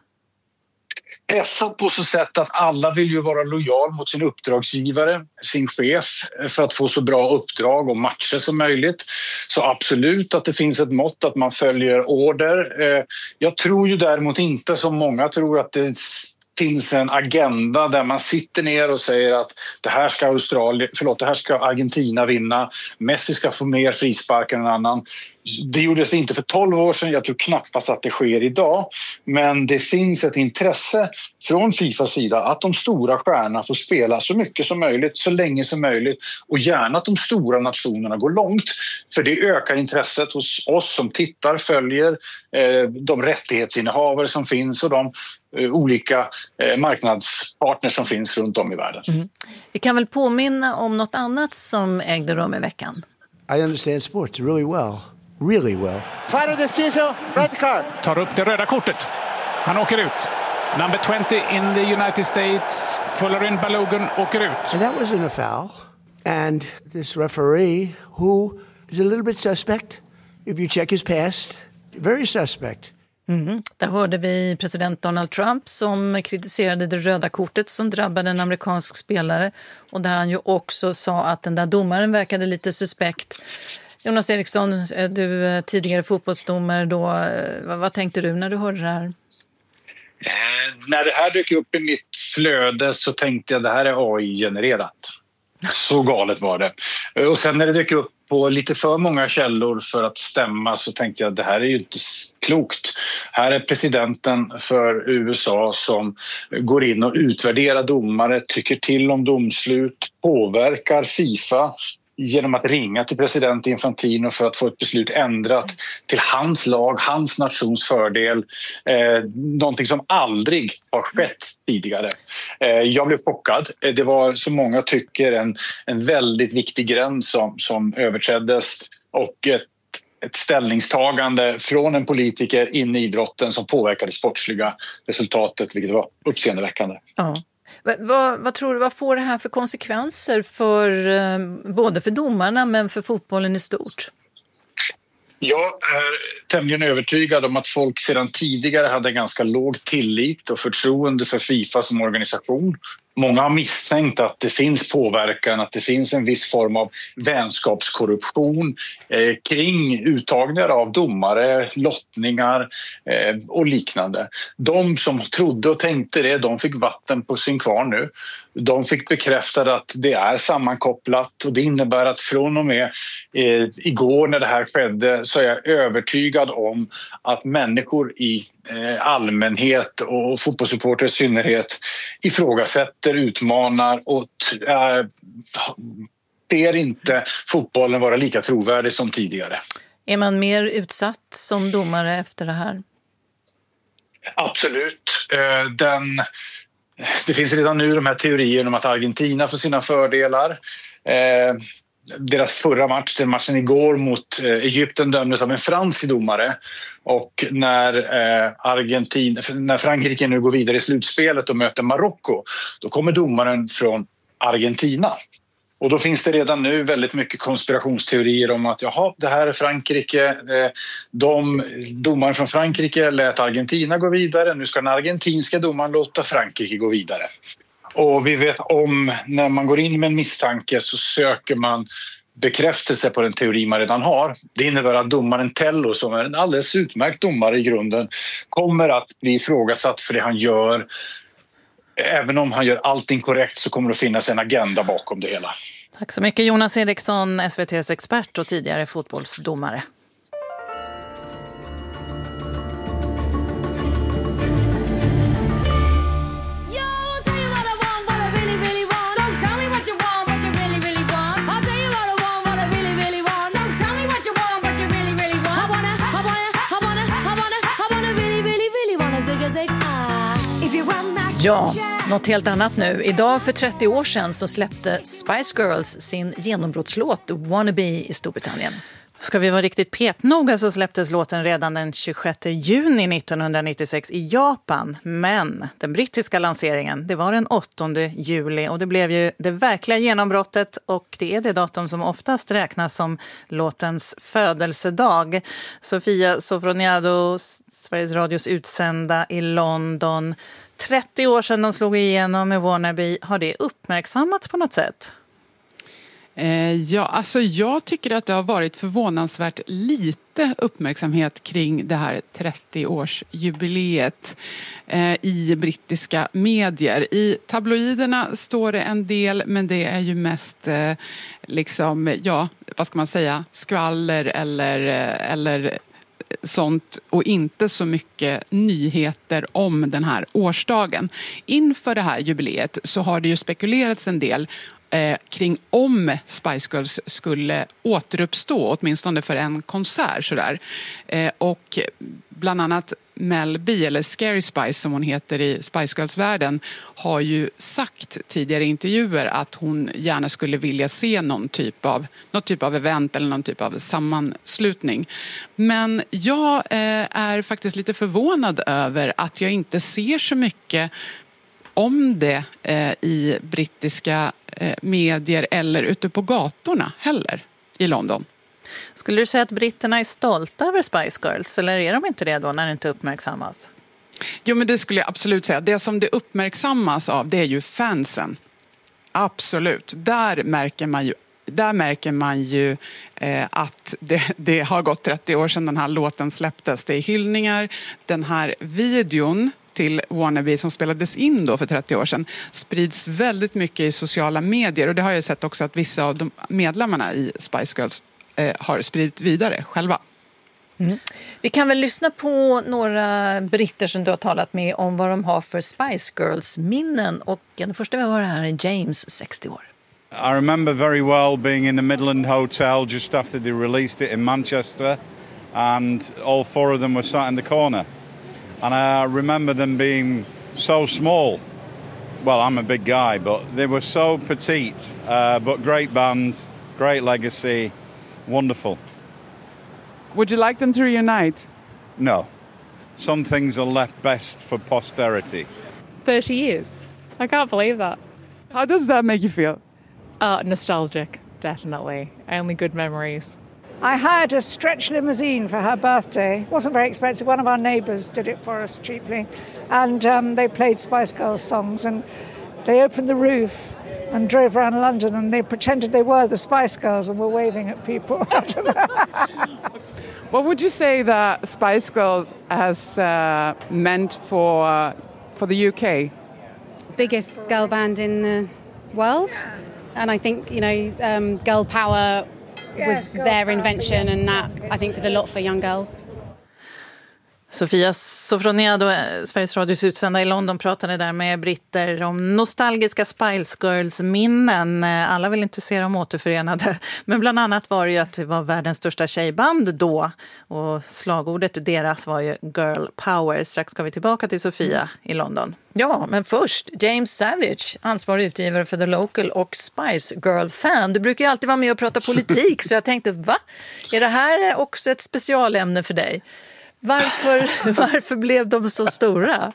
Pressad på så sätt att alla vill ju vara lojal mot sin uppdragsgivare, sin chef, för att få så bra uppdrag och matcher som möjligt. Så absolut att det finns ett mått att man följer order. Jag tror ju däremot inte som många tror att det finns en agenda där man sitter ner och säger att det här ska Argentina vinna, Messi ska få mer frisparkar än en annan. Det gjordes inte för 12 år sedan, jag tror knappast att det sker idag. Men det finns ett intresse från FIFAs sida att de stora stjärnorna får spela så mycket som möjligt, så länge som möjligt. Och gärna att de stora nationerna går långt. För det ökar intresset hos oss som tittar, följer de rättighetsinnehavare som finns och de olika marknadspartners som finns runt om i världen. Mm. Vi kan väl påminna om något annat som ägde rum i veckan. I understand sports really well. Really well. Final decision, red card. Tar upp det röda kortet. Han åker ut. Number 20 in the United States, Folarin Balogun åker ut. And that wasn't a foul. And this referee, who is a little bit suspect, if you check his past, very suspect. Där hörde vi president Donald Trump som kritiserade det röda kortet som drabbade en amerikansk spelare. Och där han ju också sa att den där domaren verkade lite suspekt. Jonas Eriksson, du tidigare fotbollsdomare då, vad tänkte du när du hörde det här? När det här dök upp i mitt flöde så tänkte jag att det här är AI-genererat. Så galet var det. Och sen när det dök upp på lite för många källor för att stämma så tänkte jag att det här är ju inte klokt. Här är presidenten för USA som går in och utvärderar domare, tycker till om domslut, påverkar FIFA genom att ringa till president Infantino för att få ett beslut ändrat till hans lag, hans nations fördel. Någonting som aldrig har skett tidigare. Jag blev chockad. Det var, som många tycker, en väldigt viktig gräns som överträddes och ett ställningstagande från en politiker in i idrotten som påverkade sportsliga resultatet, vilket var uppseendeväckande. Ja. Vad tror du, vad får det här för konsekvenser för både för domarna men för fotbollen i stort? Jag är tämligen övertygad om att folk sedan tidigare hade ganska låg tillit och förtroende för FIFA som organisation. Många har misstänkt att det finns påverkan, att det finns en viss form av vänskapskorruption kring uttagningar av domare, lottningar och liknande. De som trodde och tänkte det, de fick vatten på sin kvarn nu. De fick bekräftat att det är sammankopplat och det innebär att från och med igår när det här skedde så är jag övertygad om att människor i allmänhet och fotbollssupporter i synnerhet ifrågasätter, utmanar och ser inte fotbollen vara lika trovärdig som tidigare. Är man mer utsatt som domare efter det här? Absolut. Det finns redan nu de här teorierna om att Argentina får sina fördelar. Deras förra match, den matchen igår mot Egypten, dömdes av en fransk domare. Och när Frankrike nu går vidare i slutspelet och möter Marocko, då kommer domaren från Argentina. Och då finns det redan nu väldigt mycket konspirationsteorier om att det här är Frankrike. Domaren från Frankrike lät Argentina gå vidare. Nu ska den argentinska domaren låta Frankrike gå vidare. Och vi vet om när man går in med en misstanke så söker man bekräftelse på den teori man redan har. Det innebär att domaren Tello, som är en alldeles utmärkt domare i grunden, kommer att bli ifrågasatt för det han gör. Även om han gör allting korrekt så kommer det att finnas en agenda bakom det hela. Tack så mycket Jonas Eriksson, SVT:s expert och tidigare fotbollsdomare. Ja, något helt annat nu. Idag för 30 år sedan så släppte Spice Girls sin genombrottslåt Wannabe i Storbritannien. Ska vi vara riktigt petnoga så släpptes låten redan den 26 juni 1996 i Japan. Men den brittiska lanseringen, det var den 8 juli och det blev ju det verkliga genombrottet och det är det datum som oftast räknas som låtens födelsedag. Sofia Sofroniado, Sveriges Radios utsända i London. 30 år sedan de slog igenom med Wannabe. Har det uppmärksammats på något sätt? Ja, alltså jag tycker att det har varit förvånansvärt lite uppmärksamhet kring det här 30-årsjubileet i brittiska medier. I tabloiderna står det en del, men det är ju mest liksom, ja, vad ska man säga, skvaller eller sånt och inte så mycket nyheter om den här årsdagen. Inför det här jubileet så har det ju spekulerats en del kring om Spice Girls skulle återuppstå, åtminstone för en konsert sådär. Och bland annat Mel B, eller Scary Spice som hon heter i Spice Girls-världen, har ju sagt tidigare i intervjuer att hon gärna skulle vilja se någon typ av event eller någon typ av sammanslutning. Men jag är faktiskt lite förvånad över att jag inte ser så mycket om det i brittiska medier eller ute på gatorna heller i London. Skulle du säga att britterna är stolta över Spice Girls eller är de inte det då när det inte uppmärksammas? Jo, men det skulle jag absolut säga. Det som det uppmärksammas av, det är ju fansen. Absolut. Där märker man ju att det har gått 30 år sedan den här låten släpptes. Det är hyllningar. Den här videon till Wannabe som spelades in då för 30 år sedan sprids väldigt mycket i sociala medier. Och det har jag sett också att vissa av de medlemmarna i Spice Girls har spridit vidare själva. Mm. Vi kan väl lyssna på några britter som du har talat med om vad de har för Spice Girls-minnen. Och den första vi har här är James, 60 år. I remember very well being in the Midland Hotel just after they released it in Manchester, and all four of them were sat in the corner. And I remember them being so small. Well, I'm a big guy, but they were so petite, but great band, great legacy, wonderful. Would you like them to reunite? No. Some things are left best for posterity. 30 years. I can't believe that. How does that make you feel? Nostalgic, definitely. Only good memories. I hired a stretch limousine for her birthday. It wasn't very expensive. One of our neighbours did it for us cheaply. And they played Spice Girls songs and they opened the roof and drove around London and they pretended they were the Spice Girls and were waving at people. What would you say that Spice Girls has meant for the UK? Biggest girl band in the world. And I think, girl power was their invention and that I think did a lot for young girls. Sofia Sofroniado, Sveriges Radios utsända i London, pratade där med britter om nostalgiska Spice Girls-minnen. Alla vill inte se dem återförenade, men bland annat var det ju att det var världens största tjejband då. Och slagordet deras var ju Girl Power. Strax ska vi tillbaka till Sofia i London. Ja, men först James Savage, ansvarig utgivare för The Local och Spice Girl-fan. Du brukar ju alltid vara med och prata politik, så jag tänkte, va? Är det här också ett specialämne för dig? Varför blev de så stora?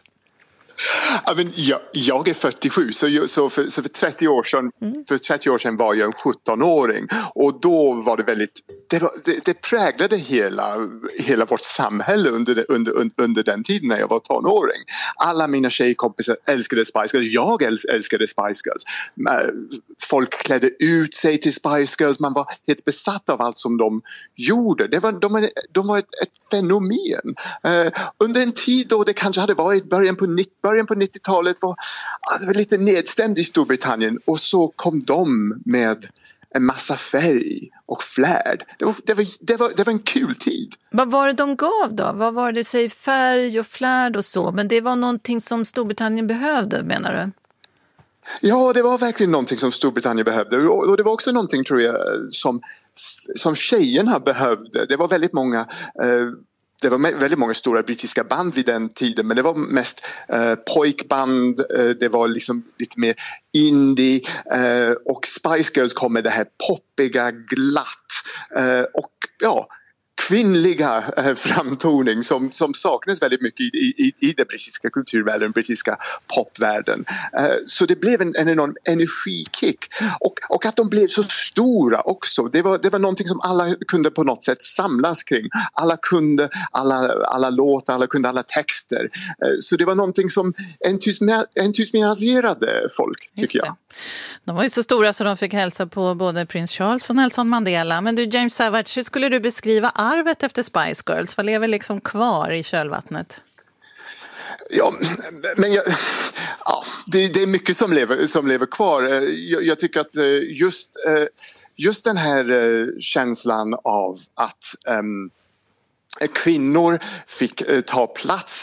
Jag är 47 så för 30 år sedan för 30 år sedan var jag en 17-åring och då var det väldigt det präglade hela vårt samhälle under den tiden när jag var tonåring. Alla mina tjejkompisar älskade Spice Girls. Jag älskade Spice Girls. Folk klädde ut sig till Spice Girls. Man var helt besatt av allt som de gjorde. De var ett fenomen. Under en tid då det kanske hade varit början på 90-talet var lite nedstämd i Storbritannien och så kom de med en massa färg och flärd. Det var en kul tid. Vad var det de gav då? Vad var det, säg färg och flärd och så, men det var någonting som Storbritannien behövde, menar du? Ja, det var verkligen någonting som Storbritannien behövde och det var också någonting, tror jag, som tjejerna behövde. Det var väldigt många det var väldigt många stora brittiska band vid den tiden, men det var mest pojkband, det var liksom lite mer indie, och Spice Girls kom med det här poppiga, glatt och kvinnliga framtoning som saknas väldigt mycket i den brittiska kulturvärlden, den brittiska popvärlden. Så det blev en enorm energikick. Och att de blev så stora också. Det var någonting som alla kunde på något sätt samlas kring. Alla kunde alla låtar, alla kunde alla texter. Så det var någonting som entusiasmerade folk, tycker jag. De var ju så stora så de fick hälsa på både prins Charles och Nelson Mandela. Men du, James Savage, hur skulle du beskriva arvet efter Spice Girls? Vad lever liksom kvar i kölvattnet? Ja, men det är mycket som lever kvar. Jag tycker att just den här känslan av att kvinnor fick ta plats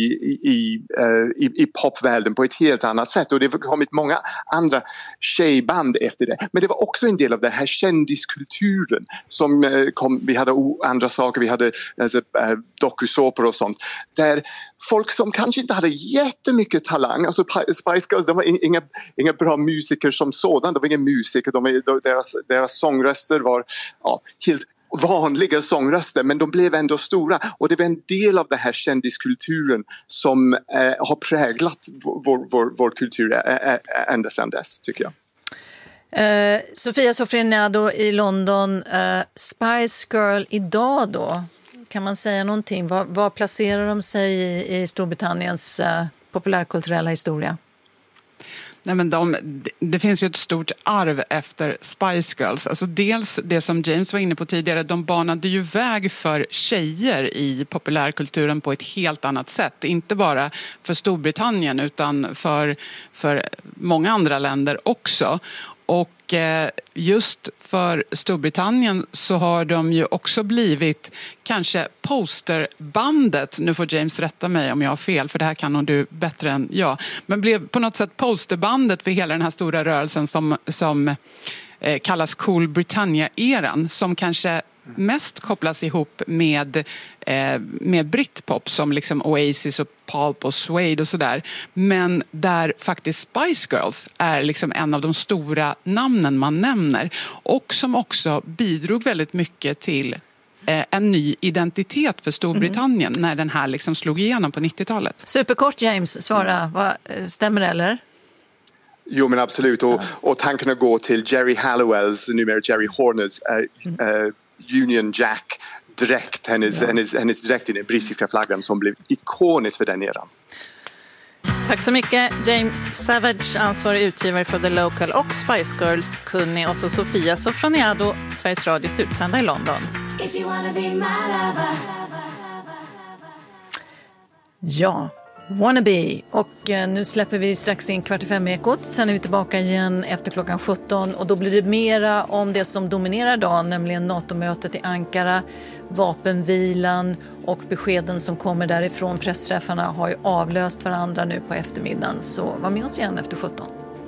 i popvärlden på ett helt annat sätt, och det har kommit många andra tjejband efter det, men det var också en del av den här kändiskulturen som kom. Vi hade andra saker, vi hade dokusåpor och sånt, där folk som kanske inte hade jättemycket talang, alltså Spice Girls, de var inga bra musiker som sådan, de var inga musiker, deras sångröster var helt vanliga sångröster, men de blev ändå stora, och det var en del av den här kändiskulturen som har präglat vår kultur ända sedan dess, tycker jag. Sofia Sofroniado i London, Spice Girl idag då, kan man säga någonting? Var placerar de sig i Storbritanniens populärkulturella historia? Nej, men det finns ju ett stort arv efter Spice Girls. Alltså dels det som James var inne på tidigare, de banade ju väg för tjejer i populärkulturen på ett helt annat sätt. Inte bara för Storbritannien utan för många andra länder också. Och just för Storbritannien så har de ju också blivit kanske posterbandet, nu får James rätta mig om jag har fel för det här kan nog du bättre än jag, men blev på något sätt posterbandet för hela den här stora rörelsen som kallas Cool Britannia-eran, som kanske mest kopplas ihop med Britpop som liksom Oasis och Pulp och Suede och sådär, men där faktiskt Spice Girls är liksom en av de stora namnen man nämner, och som också bidrog väldigt mycket till en ny identitet för Storbritannien när den här liksom slog igenom på 90-talet. Superkort, James, svara. Stämmer det eller? Jo, men absolut, och tankarna går till Jerry Halliwells, numera Jerry Horners Union Jack dräkt, hennes dräkt i den brittiska flaggan som blev ikonisk för den eran. Tack så mycket James Savage, ansvarig utgivare för The Local och Spice Girls kunnig, och så Sofia Sofroniado, Sveriges Radios utsända i London. Ja, Wannabe. Och nu släpper vi strax in 4:45-ekot. Sen är vi tillbaka igen efter klockan 17. Och då blir det mera om det som dominerar dagen, nämligen NATO-mötet i Ankara, vapenvilan och beskeden som kommer därifrån. Pressträffarna har ju avlöst varandra nu på eftermiddagen. Så var med oss igen efter 17.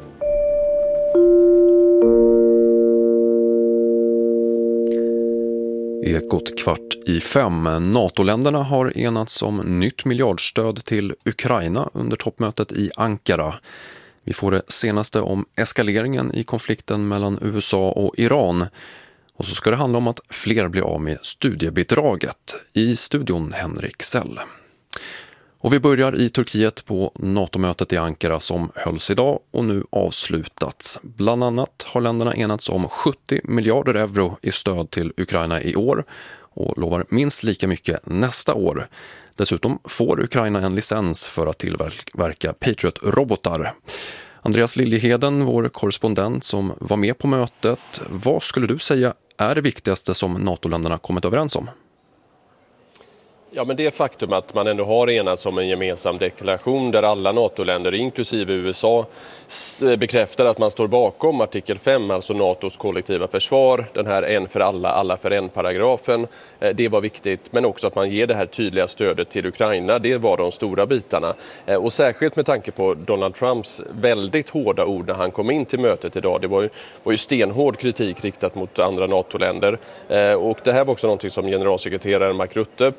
Ekot 4:45. NATO-länderna har enats om nytt miljardstöd till Ukraina under toppmötet i Ankara. Vi får det senaste om eskaleringen i konflikten mellan USA och Iran. Och så ska det handla om att fler blir av med studiebidraget. I studion Henrik Sell. Och vi börjar i Turkiet på NATO-mötet i Ankara som hölls idag och nu avslutats. Bland annat har länderna enats om 70 miljarder euro i stöd till Ukraina i år och lovar minst lika mycket nästa år. Dessutom får Ukraina en licens för att tillverka Patriot-robotar. Andreas Liljeheden, vår korrespondent som var med på mötet, vad skulle du säga är det viktigaste som NATO-länderna kommit överens om? Ja, men det faktum att man ändå har enats om en gemensam deklaration där alla NATO-länder, inklusive USA, bekräftar att man står bakom artikel 5, alltså NATOs kollektiva försvar, den här en för alla, alla för en-paragrafen. Det var viktigt, men också att man ger det här tydliga stödet till Ukraina. Det var de stora bitarna. Och särskilt med tanke på Donald Trumps väldigt hårda ord när han kom in till mötet idag. Det var ju stenhård kritik riktat mot andra NATO-länder. Och det här var också någonting som generalsekreteraren Mark Rutte pekade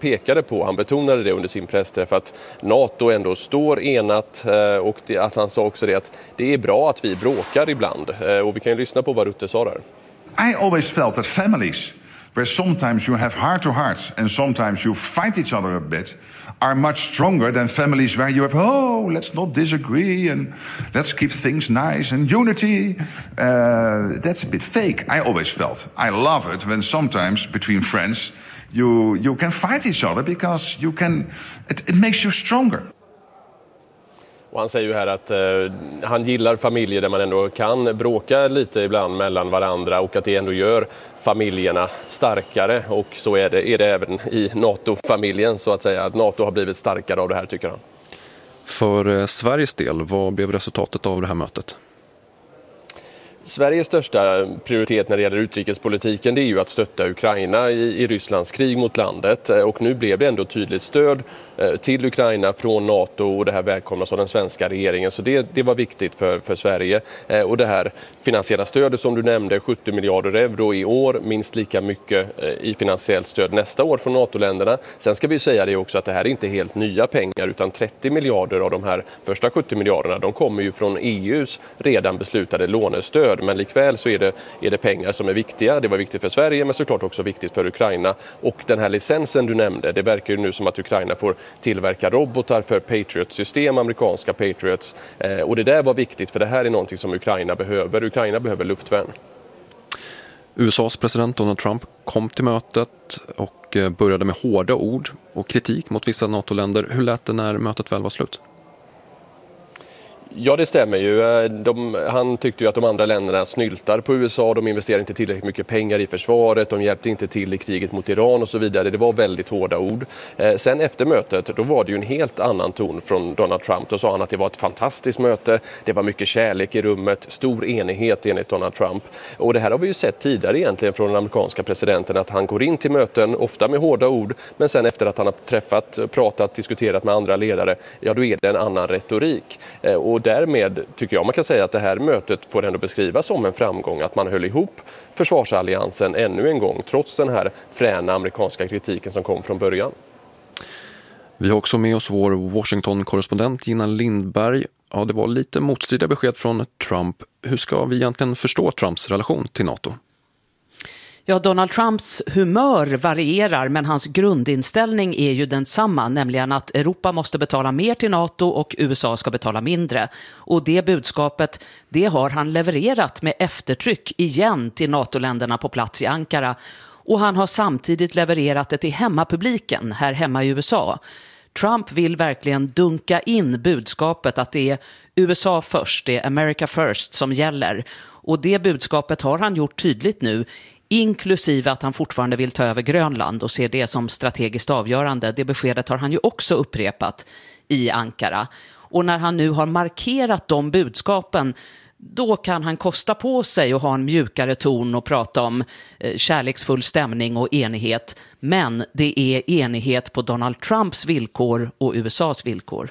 på. Han betonade det under sin pressträff att NATO ändå står enat och att han sa också det att det är bra att vi bråkar ibland. Och vi kan ju lyssna på vad Rutte sa där. I always felt that families where sometimes you have heart-to-hearts and sometimes you fight each other a bit are much stronger than families where you have, let's not disagree and let's keep things nice and unity. That's a bit fake, I always felt. I love it when sometimes between friends you can fight each other because it makes you stronger. Och han säger ju här att han gillar familjer där man ändå kan bråka lite ibland mellan varandra och att det ändå gör familjerna starkare. Och så är det även i NATO-familjen så att säga. Att NATO har blivit starkare av det här tycker han. För Sveriges del, vad blev resultatet av det här mötet? Sveriges största prioritet när det gäller utrikespolitiken det är ju att stötta Ukraina i Rysslands krig mot landet. Och nu blev det ändå tydligt stöd till Ukraina från NATO och det här välkomnas av den svenska regeringen. Så det var viktigt för Sverige. Och det här finansiella stödet som du nämnde, 70 miljarder euro i år, minst lika mycket i finansiellt stöd nästa år från NATO-länderna. Sen ska vi säga det också att det här är inte helt nya pengar utan 30 miljarder av de här första 70 miljarderna de kommer ju från EUs redan beslutade lånestöd. Men likväl så är det pengar som är viktiga. Det var viktigt för Sverige men såklart också viktigt för Ukraina. Och den här licensen du nämnde, det verkar ju nu som att Ukraina får tillverka robotar för Patriot-system, amerikanska Patriots. Och det där var viktigt för det här är någonting som Ukraina behöver. Ukraina behöver luftvärn. USAs president Donald Trump kom till mötet och började med hårda ord och kritik mot vissa NATO-länder. Hur lät det när mötet väl var slut? Ja, det stämmer ju. Han tyckte ju att de andra länderna snyltar på USA. De investerar inte tillräckligt mycket pengar i försvaret. De hjälpte inte till i kriget mot Iran och så vidare. Det var väldigt hårda ord. Sen efter mötet, då var det ju en helt annan ton från Donald Trump. Då sa han att det var ett fantastiskt möte. Det var mycket kärlek i rummet. Stor enighet enligt Donald Trump. Och det här har vi ju sett tidigare egentligen från den amerikanska presidenten. Att han går in till möten, ofta med hårda ord. Men sen efter att han har träffat, pratat, diskuterat med andra ledare. Ja, då är det en annan retorik. Och därmed tycker jag man kan säga att det här mötet får ändå beskrivas som en framgång. Att man höll ihop försvarsalliansen ännu en gång trots den här fräna amerikanska kritiken som kom från början. Vi har också med oss vår Washington-korrespondent Gina Lindberg. Ja, det var lite motstridiga besked från Trump. Hur ska vi egentligen förstå Trumps relation till NATO? Ja, Donald Trumps humör varierar men hans grundinställning är ju densamma, nämligen att Europa måste betala mer till NATO och USA ska betala mindre. Och det budskapet, det har han levererat med eftertryck igen till NATO-länderna på plats i Ankara. Och han har samtidigt levererat det till hemmapubliken här hemma i USA. Trump vill verkligen dunka in budskapet att det är USA först, det är America first som gäller. Och det budskapet har han gjort tydligt nu, inklusive att han fortfarande vill ta över Grönland och ser det som strategiskt avgörande. Det beskedet har han ju också upprepat i Ankara. Och när han nu har markerat de budskapen, då kan han kosta på sig och ha en mjukare ton och prata om kärleksfull stämning och enighet. Men det är enighet på Donald Trumps villkor och USAs villkor.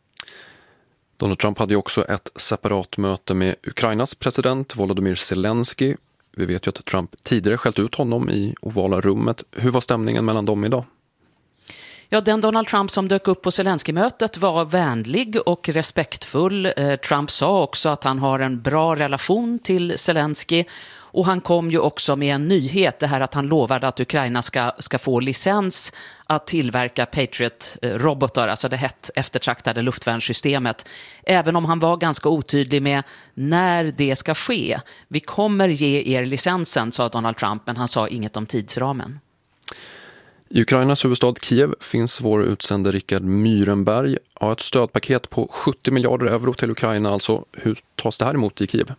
Donald Trump hade ju också ett separat möte med Ukrainas president Volodymyr Zelensky. Vi vet ju att Trump tidigare skällt ut honom i ovala rummet. Hur var stämningen mellan dem idag? Ja, den Donald Trump som dök upp på Zelensky-mötet var vänlig och respektfull. Trump sa också att han har en bra relation till Zelensky. Och han kom ju också med en nyhet, det här att han lovade att Ukraina ska få licens att tillverka Patriot-robotar, alltså det hett eftertraktade luftvärnssystemet. Även om han var ganska otydlig med när det ska ske. Vi kommer ge er licensen, sa Donald Trump, men han sa inget om tidsramen. I Ukrainas huvudstad Kiev finns vår utsände Rickard Myrenberg. Ja, ett stödpaket på 70 miljarder euro till Ukraina. Alltså, hur tas det här emot i Kiev?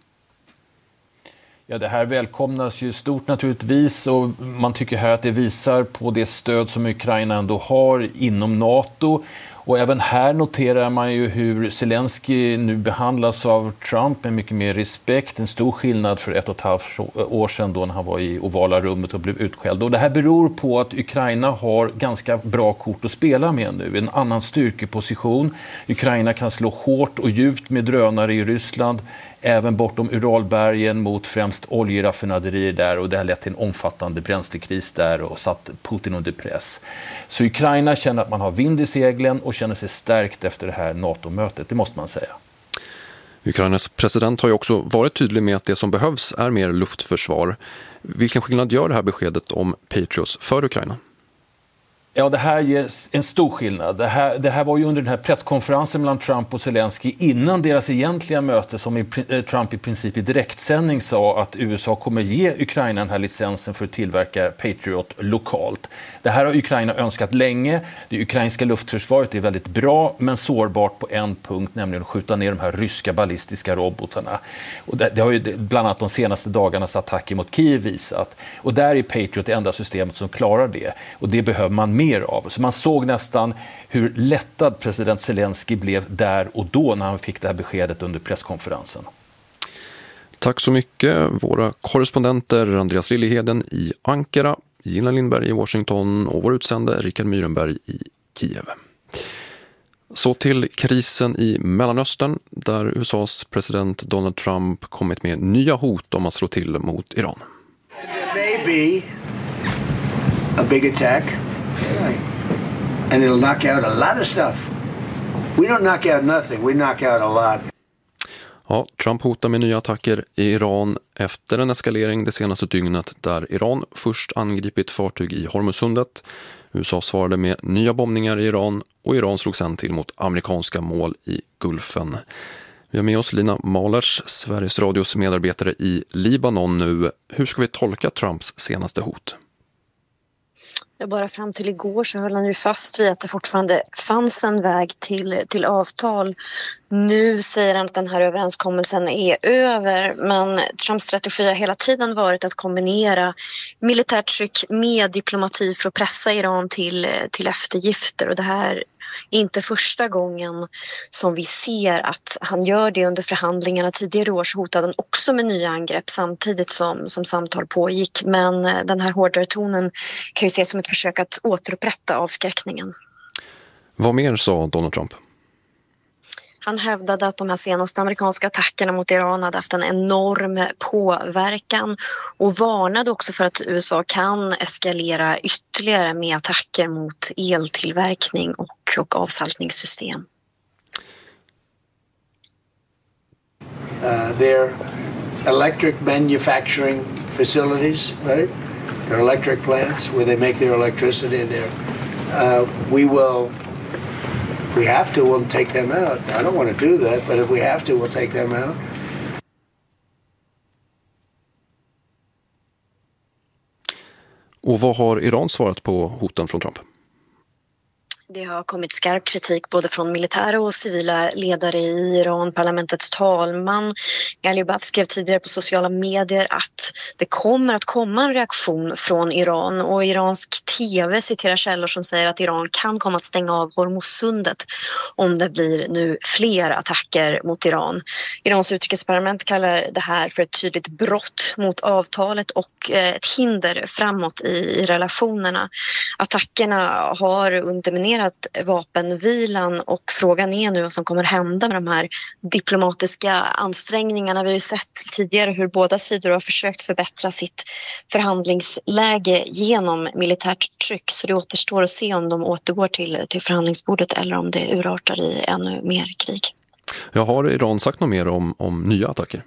Ja, det här välkomnas ju stort naturligtvis och man tycker här att det visar på det stöd som Ukraina ändå har inom NATO. Och även här noterar man ju hur Zelensky nu behandlas av Trump med mycket mer respekt. En stor skillnad för 1,5 år sedan då när han var i ovala rummet och blev utskälld. Och det här beror på att Ukraina har ganska bra kort att spela med nu. En annan styrkeposition. Ukraina kan slå hårt och djupt med drönare i Ryssland. även bortom Uralbergen mot främst oljeraffinaderier där, och det har lett till en omfattande bränslekris där och satt Putin under press. Så Ukraina känner att man har vind i seglen och känner sig stärkt efter det här NATO-mötet, det måste man säga. Ukrainas president har ju också varit tydlig med att det som behövs är mer luftförsvar. Vilken skillnad gör det här beskedet om Patriots för Ukraina? Ja, det här ger en stor skillnad. Det här var ju under den här presskonferensen mellan Trump och Zelensky innan deras egentliga möte, som Trump i princip i direktsändning sa att USA kommer ge Ukraina den här licensen för att tillverka Patriot lokalt. Det här har Ukraina önskat länge. Det ukrainska luftförsvaret är väldigt bra men sårbart på en punkt, nämligen att skjuta ner de här ryska ballistiska robotarna. Och det har ju bland annat de senaste dagarnas attacker mot Kiev visat. Och där är Patriot det enda systemet som klarar det. Och det behöver man mer av. Så man såg nästan hur lättad president Zelensky blev där och då när han fick det här beskedet under presskonferensen. Tack så mycket, våra korrespondenter Andreas Liljeheden i Ankara, Gina Lindberg i Washington och vår utsände Rickard Myrenberg i Kiev. Så till krisen i Mellanöstern där USAs president Donald Trump kommit med nya hot om att slå till mot Iran. There may be a big attack. And it'll knock out a lot of stuff. We don't knock out nothing, we knock out a lot. Ja, Trump hotar med nya attacker i Iran efter en eskalering det senaste dygnet där Iran först angripit fartyg i Hormuzsundet. USA svarade med nya bombningar i Iran och Iran slog sen till mot amerikanska mål i Gulfen. Vi har med oss Lina Mahlers, Sveriges Radios medarbetare i Libanon nu. Hur ska vi tolka Trumps senaste hot? Bara fram till igår så höll han ju fast vid att det fortfarande fanns en väg till avtal. Nu säger han att den här överenskommelsen är över, men Trumps strategi har hela tiden varit att kombinera militärt tryck med diplomati för att pressa Iran till eftergifter, och det här är inte första gången som vi ser att han gör det. Under förhandlingarna tidigare år så hotade han också med nya angrepp samtidigt som samtal pågick. Men den här hårdare tonen kan ju ses som ett försök att återupprätta avskräckningen. Vad mer sa Donald Trump? Han hävdade att de här senaste amerikanska attackerna mot Iran hade haft en enorm påverkan och varnade också för att USA kan eskalera ytterligare med attacker mot eltillverkning och avsaltningssystem. They're electric manufacturing facilities, right? They're electric plants where they make their electricity there. We will... If we have to, we'll take them out. I don't want to do that, but if we have to, we'll take them out. Och vad har Iran svarat på hoten från Trump? Det har kommit skarp kritik både från militära och civila ledare i Iran. Parlamentets talman Ghalibaf skrev tidigare på sociala medier att det kommer att komma en reaktion från Iran, och iransk tv citerar källor som säger att Iran kan komma att stänga av Hormuzsundet om det blir nu fler attacker mot Iran. Irans utrikesparlament kallar det här för ett tydligt brott mot avtalet och ett hinder framåt i relationerna. Attackerna har underminerat vapenvilan och frågan är nu vad som kommer hända med de här diplomatiska ansträngningarna. Vi har ju sett tidigare hur båda sidor har försökt förbättra sitt förhandlingsläge genom militärt tryck, så det återstår att se om de återgår till förhandlingsbordet eller om det urartar i ännu mer krig. Jag har Iran sagt något mer om nya attacker?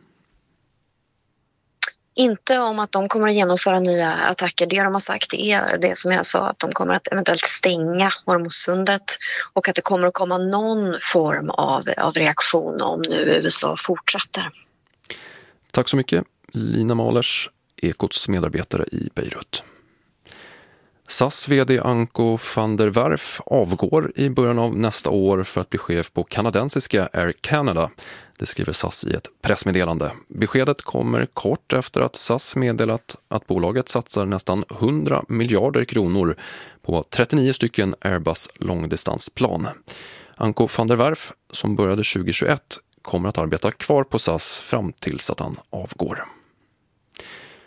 Inte om att de kommer att genomföra nya attacker. Det de har sagt är det som jag sa, att de kommer att eventuellt stänga Hormuzsundet och att det kommer att komma någon form av reaktion om nu USA fortsätter. Tack så mycket, Lina Mahlers, Ekots medarbetare i Beirut. SAS vd Anko van der Werf avgår i början av nästa år för att bli chef på kanadensiska Air Canada. Det skriver SAS i ett pressmeddelande. Beskedet kommer kort efter att SAS meddelat att bolaget satsar nästan 100 miljarder kronor på 39 stycken Airbus långdistansplan. Anko van der Werf, som började 2021, kommer att arbeta kvar på SAS fram tills att han avgår.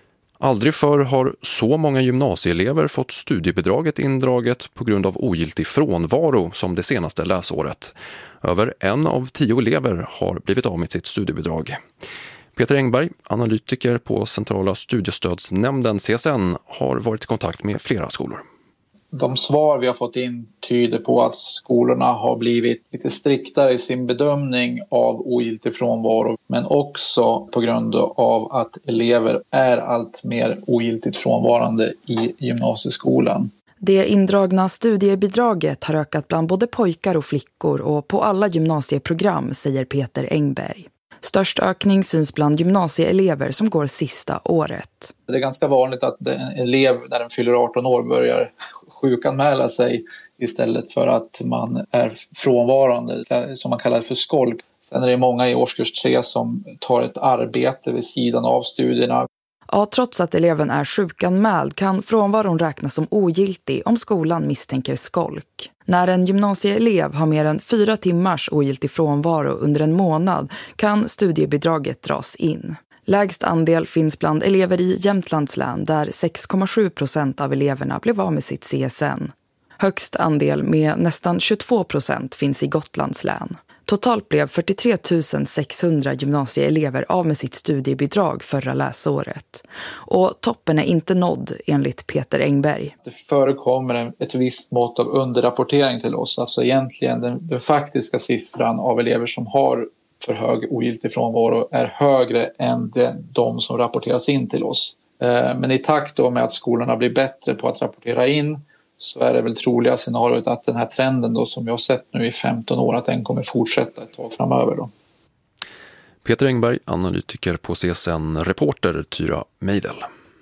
Aldrig förr har så många gymnasieelever fått studiebidraget indraget på grund av ogiltig frånvaro som det senaste läsåret. Över 1 av 10 elever har blivit av med sitt studiebidrag. Peter Engberg, analytiker på Centrala studiestödsnämnden CSN, har varit i kontakt med flera skolor. De svar vi har fått in tyder på att skolorna har blivit lite striktare i sin bedömning av ogiltig frånvaro, men också på grund av att elever är allt mer ogiltigt frånvarande i gymnasieskolan. Det indragna studiebidraget har ökat bland både pojkar och flickor och på alla gymnasieprogram, säger Peter Engberg. Störst ökning syns bland gymnasieelever som går sista året. Det är ganska vanligt att en elev när den fyller 18 år börjar sjukanmäla sig istället för att man är frånvarande, som man kallar för skolk. Sen är det många i årskurs 3 som tar ett arbete vid sidan av studierna. Ja, trots att eleven är sjukanmäld kan frånvaron räknas som ogiltig om skolan misstänker skolk. När en gymnasieelev har mer än 4 timmars ogiltig frånvaro under en månad kan studiebidraget dras in. Lägst andel finns bland elever i Jämtlands län där 6,7% av eleverna blev av med sitt CSN. Högst andel med nästan 22% finns i Gotlands län. Totalt blev 43 600 gymnasieelever av med sitt studiebidrag förra läsåret. Och toppen är inte nådd enligt Peter Engberg. Det förekommer ett visst mått av underrapportering till oss. Alltså egentligen den faktiska siffran av elever som har för hög ogiltig frånvaro är högre än de som rapporteras in till oss. Men i takt då med att skolorna blir bättre på att rapportera in så är det väl troliga scenariot att den här trenden då, som vi har sett nu i 15 år, att den kommer fortsätta ett tag framöver då. Peter Engberg, analytiker på CSN, reporter Tyra Meidel.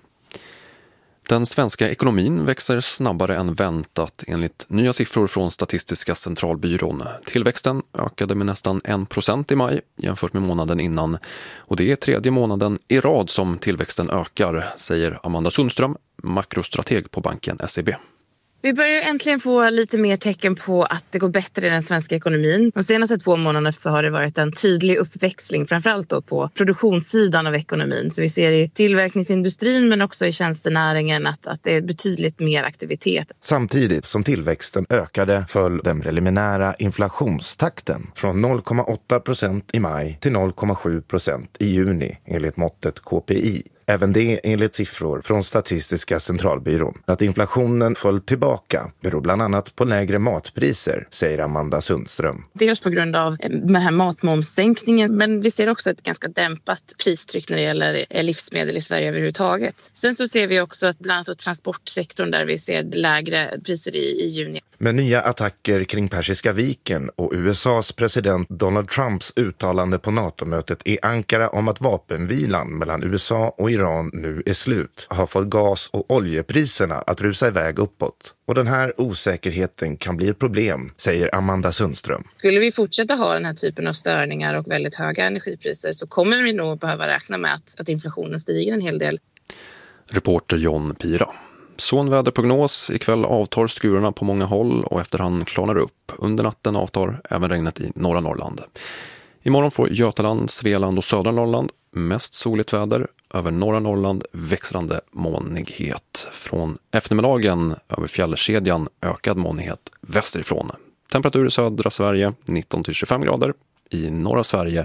Den svenska ekonomin växer snabbare än väntat enligt nya siffror från Statistiska centralbyrån. Tillväxten ökade med nästan 1% i maj jämfört med månaden innan. Och det är 3:e månaden i rad som tillväxten ökar, säger Amanda Sundström, makrostrateg på banken SEB. Vi börjar äntligen få lite mer tecken på att det går bättre i den svenska ekonomin. De senaste 2 månaderna så har det varit en tydlig uppväxling, framförallt då på produktionssidan av ekonomin. Så vi ser i tillverkningsindustrin men också i tjänstenäringen att det är betydligt mer aktivitet. Samtidigt som tillväxten ökade föll den preliminära inflationstakten från 0,8% i maj till 0,7% i juni enligt måttet KPI. Även det enligt siffror från Statistiska centralbyrån. Att inflationen föll tillbaka beror bland annat på lägre matpriser, säger Amanda Sundström. Dels på grund av den här matmomssänkningen, men vi ser också ett ganska dämpat pristryck när det gäller livsmedel i Sverige överhuvudtaget. Sen så ser vi också att bland annat transportsektorn där vi ser lägre priser i juni. Med nya attacker kring Persiska viken och USAs president Donald Trumps uttalande på NATO-mötet i Ankara om att vapenvilan mellan USA och Iran nu är slut har fått gas- och oljepriserna att rusa iväg uppåt. Och den här osäkerheten kan bli ett problem, säger Amanda Sundström. Skulle vi fortsätta ha den här typen av störningar och väldigt höga energipriser så kommer vi nog behöva räkna med att inflationen stiger en hel del. Reporter John Pira. Så en väderprognos. Ikväll avtar skurarna på många håll och efterhand klarnar upp. Under natten avtar även regnet i norra Norrland. Imorgon får Götaland, Svealand och södra Norrland mest soligt väder. Över norra Norrland växlande molnighet. Från eftermiddagen över fjällkedjan ökad molnighet västerifrån. Temperatur i södra Sverige 19-25 grader. I norra Sverige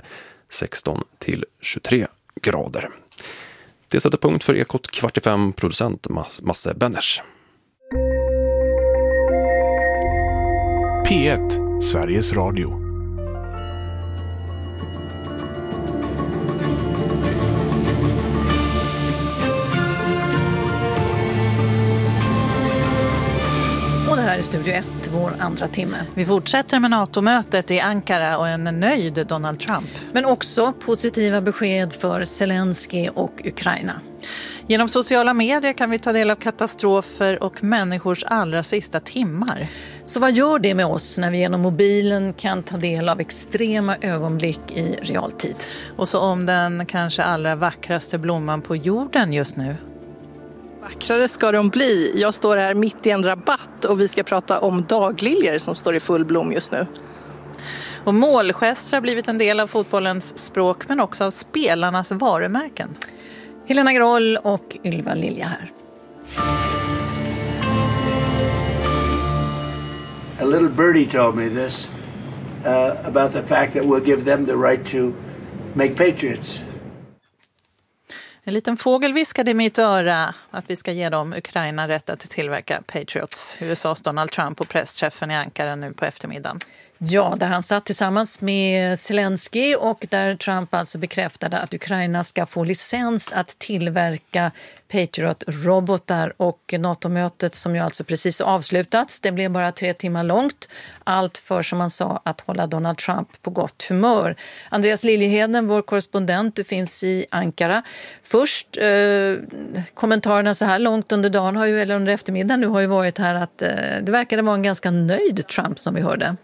16-23 grader. Det sätter punkt för Ekot 45, producent Masse Benners. P1, Sveriges Radio. Och det här är Studio 1, vår andra timme. Vi fortsätter med NATO-mötet i Ankara och en nöjd Donald Trump. Men också positiva besked för Zelensky och Ukraina. Genom sociala medier kan vi ta del av katastrofer och människors allra sista timmar. Så vad gör det med oss när vi genom mobilen kan ta del av extrema ögonblick i realtid? Och så om den kanske allra vackraste blomman på jorden just nu. Vackrare ska de bli. Jag står här mitt i en rabatt och vi ska prata om dagliljor som står i full blom just nu. Och målgester har blivit en del av fotbollens språk men också av spelarnas varumärken. Helena Groll och Ylva Lilja här. A little birdie told me this about the fact that we'll give them the right to make patriots. En liten fågel viskade i mitt öra att vi ska ge dem Ukraina rätt att tillverka Patriots. USAs Donald Trump på pressträffen i Ankara nu på eftermiddagen. Ja, där han satt tillsammans med Zelensky och där Trump alltså bekräftade att Ukraina ska få licens att tillverka Patriot-robotar, och NATO-mötet som ju alltså precis avslutats, det blev bara 3 timmar långt. Allt för, som man sa, att hålla Donald Trump på gott humör. Andreas Liljeheden, vår korrespondent, du finns i Ankara. Först, kommentarerna så här långt under dagen, eller under eftermiddagen nu, har ju varit här att det verkade vara en ganska nöjd Trump som vi hörde.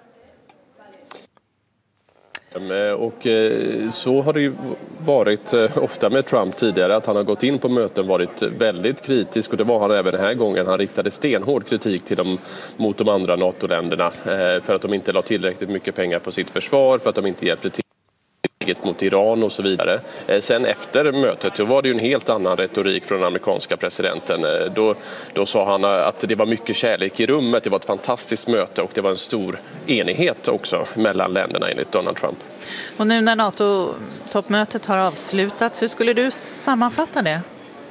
Och så har det ju varit ofta med Trump tidigare, att han har gått in på möten varit väldigt kritisk, och det var han även den här gången. Han riktade stenhård kritik mot de andra NATO-länderna för att de inte la tillräckligt mycket pengar på sitt försvar, för att de inte hjälpte till mot Iran och så vidare. Sen efter mötet så var det ju en helt annan retorik från den amerikanska presidenten. Då sa han att det var mycket kärlek i rummet, det var ett fantastiskt möte och det var en stor enighet också mellan länderna enligt Donald Trump. Och nu när NATO-toppmötet har avslutats, hur skulle du sammanfatta det?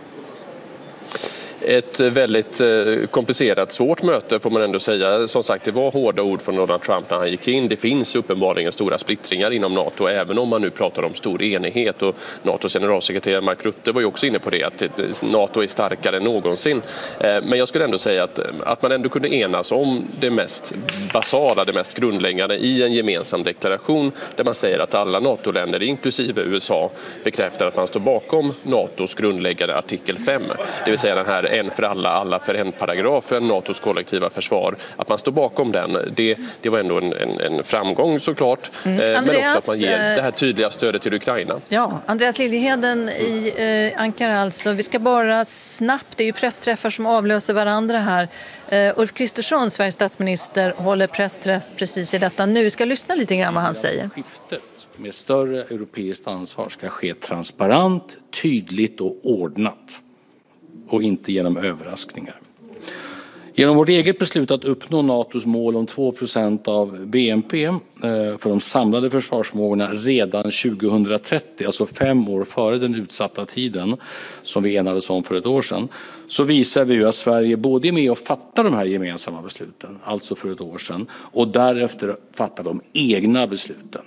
Ett väldigt komplicerat, svårt möte får man ändå säga. Som sagt, det var hårda ord från Donald Trump när han gick in. Det finns uppenbarligen stora splittringar inom NATO, även om man nu pratar om stor enighet. Och NATOs generalsekreterare Mark Rutte var ju också inne på det, att NATO är starkare än någonsin. Men jag skulle ändå säga att man ändå kunde enas om det mest basala, det mest grundläggande i en gemensam deklaration där man säger att alla NATO-länder, inklusive USA, bekräftar att man står bakom NATOs grundläggande artikel 5. Det vill säga den här en för alla för en-paragrafen, NATOs kollektiva försvar, att man står bakom den. Det var ändå en framgång såklart, Andreas, men också att man ger det här tydliga stödet till Ukraina. Ja, Andreas Liljeheden i Ankara alltså. Vi ska bara snabbt, det är ju pressträffar som avlöser varandra här. Ulf Kristersson, Sveriges statsminister, håller pressträff precis i detta nu. Vi ska lyssna lite grann vad han säger. Skiftet med större europeiskt ansvar ska ske transparent, tydligt och ordnat, och inte genom överraskningar. Genom vårt eget beslut att uppnå NATOs mål om 2% av BNP för de samlade försvarsförmågorna redan 2030, alltså 5 år före den utsatta tiden som vi enades om för ett år sedan, så visar vi ju att Sverige både är med och fattar de här gemensamma besluten, alltså för ett år sedan, och därefter fattar de egna besluten.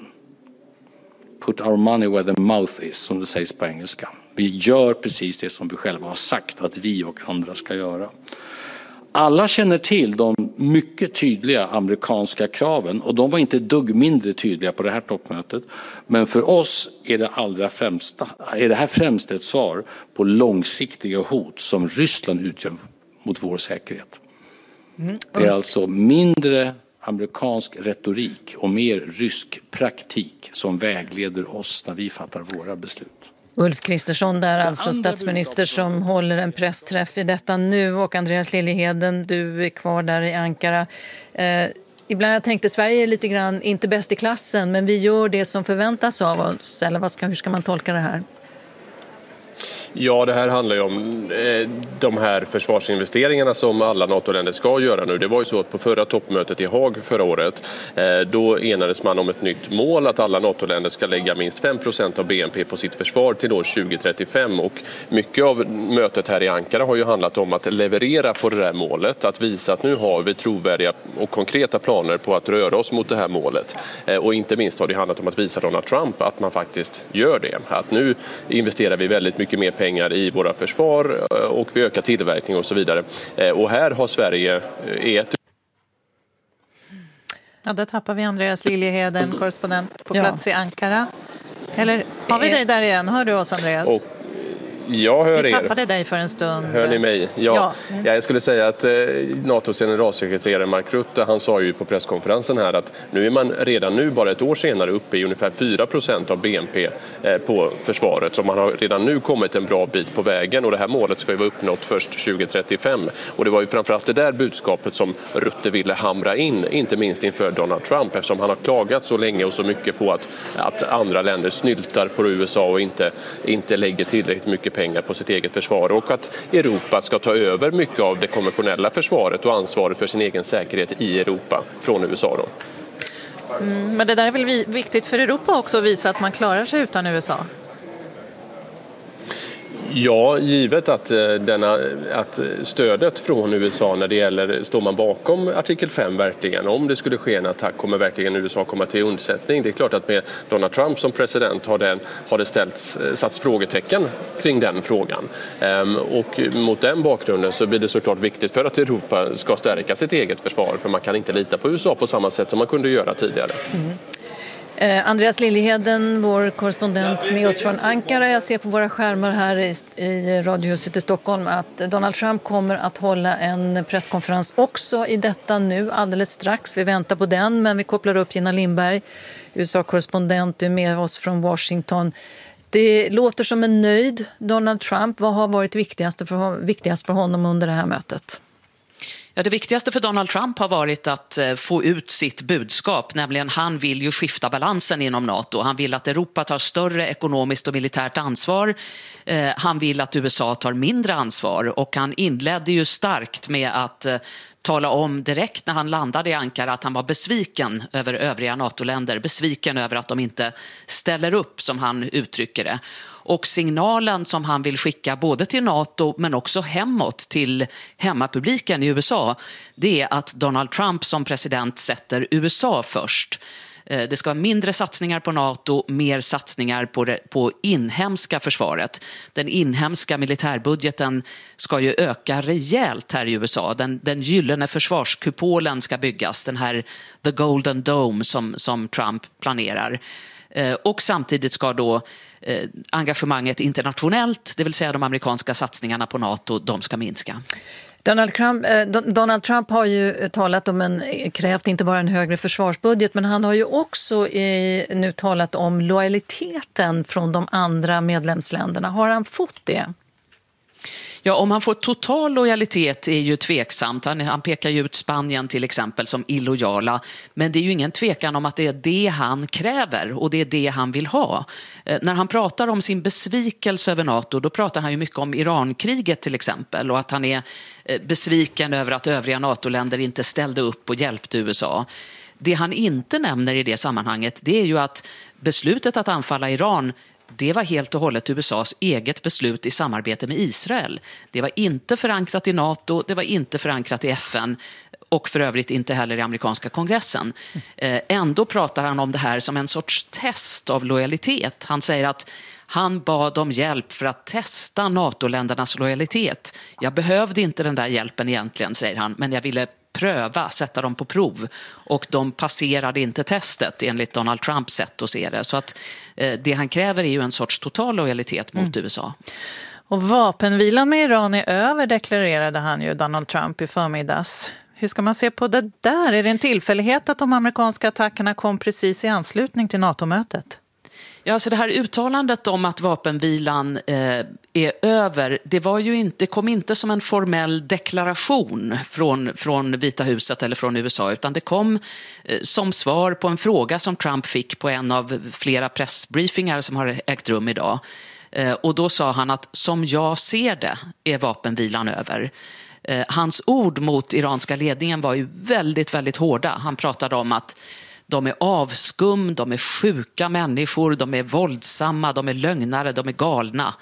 Put our money where the mouth is, som det sägs på engelska. Vi gör precis det som vi själva har sagt att vi och andra ska göra. Alla känner till de mycket tydliga amerikanska kraven, och de var inte dugg mindre tydliga på det här toppmötet. Men för oss är det här främst ett svar på långsiktiga hot som Ryssland utgör mot vår säkerhet. Det är alltså mindre amerikansk retorik och mer rysk praktik som vägleder oss när vi fattar våra beslut. Ulf Kristersson där, alltså statsminister, som håller en pressträff i detta nu, och Andreas Liljeheden, du är kvar där i Ankara. Ibland jag tänkte Sverige är lite grann inte bäst i klassen, men vi gör det som förväntas av oss, eller hur ska man tolka det här? Ja, det här handlar ju om de här försvarsinvesteringarna som alla NATO-länder ska göra nu. Det var ju så att på förra toppmötet i Haag förra året, då enades man om ett nytt mål att alla NATO-länder ska lägga minst 5% av BNP på sitt försvar till år 2035. Och mycket av mötet här i Ankara har ju handlat om att leverera på det där målet, att visa att nu har vi trovärdiga och konkreta planer på att röra oss mot det här målet. Och inte minst har det handlat om att visa Donald Trump att man faktiskt gör det. Att nu investerar vi väldigt mycket mer pengar i våra försvar och vi ökar tillverkning och så vidare. Och här har Sverige ett... Ja, där tappar vi Andreas Liljeheden, korrespondent på plats i Ankara. Eller har vi dig där igen? Hör du oss, Andreas? Jag hör er. Vi tappade dig för en stund. Hör ni mig? Ja. Jag skulle säga att NATOs generalsekreterare Mark Rutte, han sa ju på presskonferensen här att nu är man redan nu, bara ett år senare, uppe i ungefär 4% av BNP på försvaret. Så man har redan nu kommit en bra bit på vägen, och det här målet ska ju vara uppnått först 2035. Och det var ju framförallt det där budskapet som Rutte ville hamra in, inte minst inför Donald Trump, eftersom han har klagat så länge och så mycket på att andra länder snyltar på USA och inte lägger tillräckligt mycket mycket pengar på sitt eget försvar och att Europa ska ta över mycket av det konventionella försvaret och ansvaret för sin egen säkerhet i Europa från USA då. Men det där är väl viktigt för Europa också att visa att man klarar sig utan USA? Ja, givet att stödet från USA när det gäller, står man bakom artikel 5 verkligen, om det skulle ske en attack kommer verkligen USA komma till undsättning. Det är klart att med Donald Trump som president har det satts frågetecken kring den frågan. Och mot den bakgrunden så blir det såklart viktigt för att Europa ska stärka sitt eget försvar, för man kan inte lita på USA på samma sätt som man kunde göra tidigare. Andreas Liljeheden, vår korrespondent med oss från Ankara. Jag ser på våra skärmar här i Radiohuset i Stockholm att Donald Trump kommer att hålla en presskonferens också i detta nu alldeles strax. Vi väntar på den, men vi kopplar upp Gina Lindberg, USA-korrespondent, du är med oss från Washington. Det låter som en nöjd Donald Trump. Vad har varit viktigast för honom under det här mötet? Ja, det viktigaste för Donald Trump har varit att få ut sitt budskap, nämligen han vill ju skifta balansen inom NATO. Han vill att Europa tar större ekonomiskt och militärt ansvar. Han vill att USA tar mindre ansvar, och han inledde ju starkt med att tala om direkt när han landade i Ankara att han var besviken över övriga NATO-länder, besviken över att de inte ställer upp, som han uttrycker det. Och signalen som han vill skicka både till NATO men också hemåt till hemmapubliken i USA, det är att Donald Trump som president sätter USA först. Det ska vara mindre satsningar på NATO, mer satsningar på inhemska försvaret. Den inhemska militärbudgeten ska ju öka rejält här i USA. Den gyllene försvarskupolen ska byggas, den här The Golden Dome som Trump planerar. Och samtidigt ska då engagemanget internationellt, det vill säga de amerikanska satsningarna på NATO, de ska minska. Donald Trump har ju talat om krävt inte bara en högre försvarsbudget, men han har ju också nu talat om lojaliteten från de andra medlemsländerna. Har han fått det? Ja, om han får total lojalitet är ju tveksamt. Han pekar ju ut Spanien till exempel som illojala. Men det är ju ingen tvekan om att det är det han kräver och det är det han vill ha. När han pratar om sin besvikelse över NATO, då pratar han ju mycket om Irankriget till exempel. Och att han är besviken över att övriga NATO-länder inte ställde upp och hjälpte USA. Det han inte nämner i det sammanhanget, det är ju att beslutet att anfalla Iran, det var helt och hållet USAs eget beslut i samarbete med Israel. Det var inte förankrat i NATO, det var inte förankrat i FN och för övrigt inte heller i amerikanska kongressen. Ändå pratar han om det här som en sorts test av lojalitet. Han säger att han bad om hjälp för att testa NATO-ländernas lojalitet. Jag behövde inte den där hjälpen egentligen, säger han, men jag ville pröva, sätta dem på prov, och de passerade inte testet enligt Donald Trumps sätt att se det. Så att det han kräver är ju en sorts total lojalitet mot USA. Och vapenvilan med Iran är över, deklarerade han ju, Donald Trump, i förmiddags. Hur ska man se på det där? Är det en tillfällighet att de amerikanska attackerna kom precis i anslutning till NATO-mötet? Ja, så det här uttalandet om att vapenvilan är över, det kom inte som en formell deklaration från Vita huset eller från USA, utan det kom som svar på en fråga som Trump fick på en av flera pressbriefingar som har ägt rum idag. Och då sa han att som jag ser det är vapenvilan över. Hans ord mot iranska ledningen var ju väldigt, väldigt hårda. Han pratade om att de är avskum, de är sjuka människor, de är våldsamma, de är lögnare, de är galna.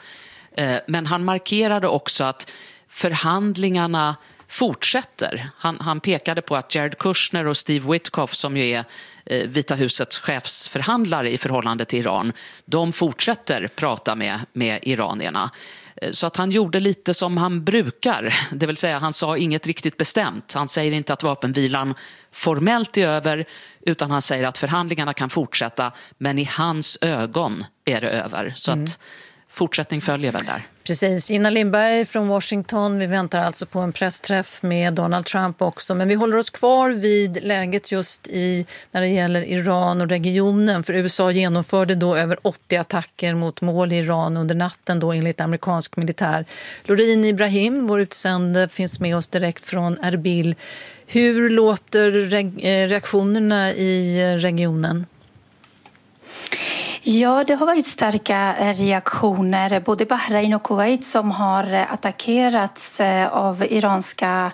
Men han markerade också att förhandlingarna fortsätter. Han pekade på att Jared Kushner och Steve Witkoff, som ju är Vita husets chefsförhandlare i förhållande till Iran, de fortsätter prata med iranierna. Så att han gjorde lite som han brukar, det vill säga han sa inget riktigt bestämt. Han säger inte att vapenvilan formellt är över, utan han säger att förhandlingarna kan fortsätta, men i hans ögon är det över. Så att fortsättning följer väl där. Precis, Gina Lindberg från Washington. Vi väntar alltså på en pressträff med Donald Trump också. Men vi håller oss kvar vid läget just när det gäller Iran och regionen. För USA genomförde då över 80 attacker mot mål i Iran under natten då enligt amerikansk militär. Lorin Ibrahim, vår utsände, finns med oss direkt från Erbil. Hur låter reaktionerna i regionen? Ja, det har varit starka reaktioner. Både Bahrain och Kuwait som har attackerats av iranska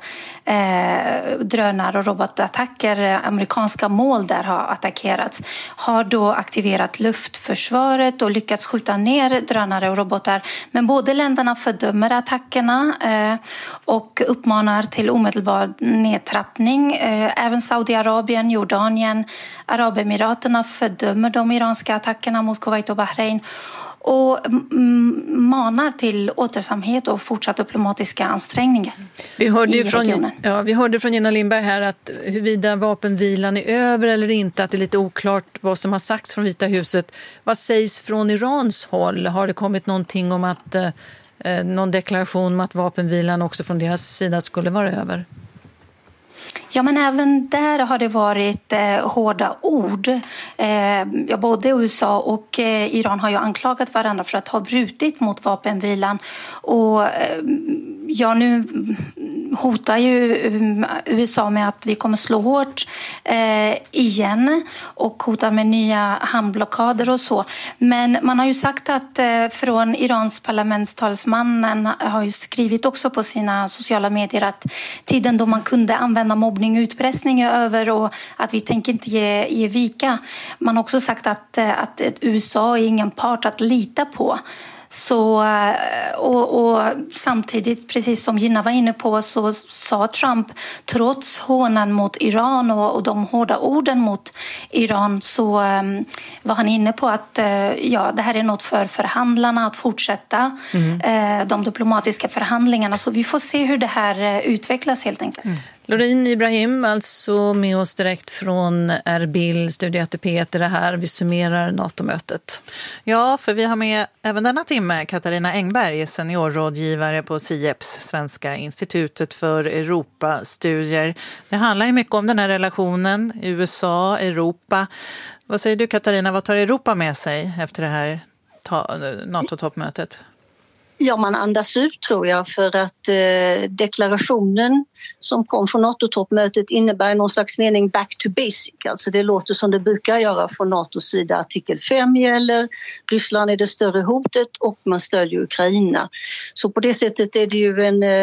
drönare och robotattacker. Amerikanska mål där har attackerats. Har då aktiverat luftförsvaret och lyckats skjuta ner drönare och robotar. Men båda länderna fördömer attackerna och uppmanar till omedelbar nedtrappning. Även Saudiarabien, Jordanien, Arabemiraterna fördömer de iranska attackerna mot Kuwait och Bahrain och manar till återsamhet och fortsatt diplomatiska ansträngningar. Vi hörde från Gina Lindberg här att huruvida vapenvilan är över eller inte, att det är lite oklart vad som har sagts från Vita huset. Vad sägs från Irans håll? Har det kommit någonting om att någon deklaration om att vapenvilan också från deras sida skulle vara över? Ja, men även där har det varit hårda ord. Både USA och Iran har ju anklagat varandra för att ha brutit mot vapenvilan. Och nu hotar ju USA med att vi kommer slå hårt igen och hotar med nya hamnblockader och så. Men man har ju sagt att från Irans parlamentstalsmannen har ju skrivit också på sina sociala medier att tiden då man kunde använda mobbning och utpressning är över och att vi tänker inte ge vika. Man har också sagt att USA är ingen part att lita på. Så, och samtidigt, precis som Gina var inne på, så sa Trump, trots hånan mot Iran och de hårda orden mot Iran, så var han inne på att det här är något för förhandlarna att fortsätta de diplomatiska förhandlingarna. Så vi får se hur det här utvecklas helt enkelt. Lorin Ibrahim, alltså med oss direkt från Erbil, Studio ATP, det här. Vi summerar NATO-mötet. Ja, för vi har med även denna timme Katarina Engberg, seniorrådgivare på SIEPS, Svenska institutet för Europastudier. Det handlar ju mycket om den här relationen USA, Europa. Vad säger du, Katarina, vad tar Europa med sig efter det här NATO-toppmötet? Ja, man andas ut tror jag, för att deklarationen som kom från NATO-toppmötet innebär någon slags mening back to basic. Alltså det låter som det brukar göra från NATOs sida. Artikel 5 gäller, Ryssland är det större hotet och man stödjer Ukraina. Så på det sättet är det ju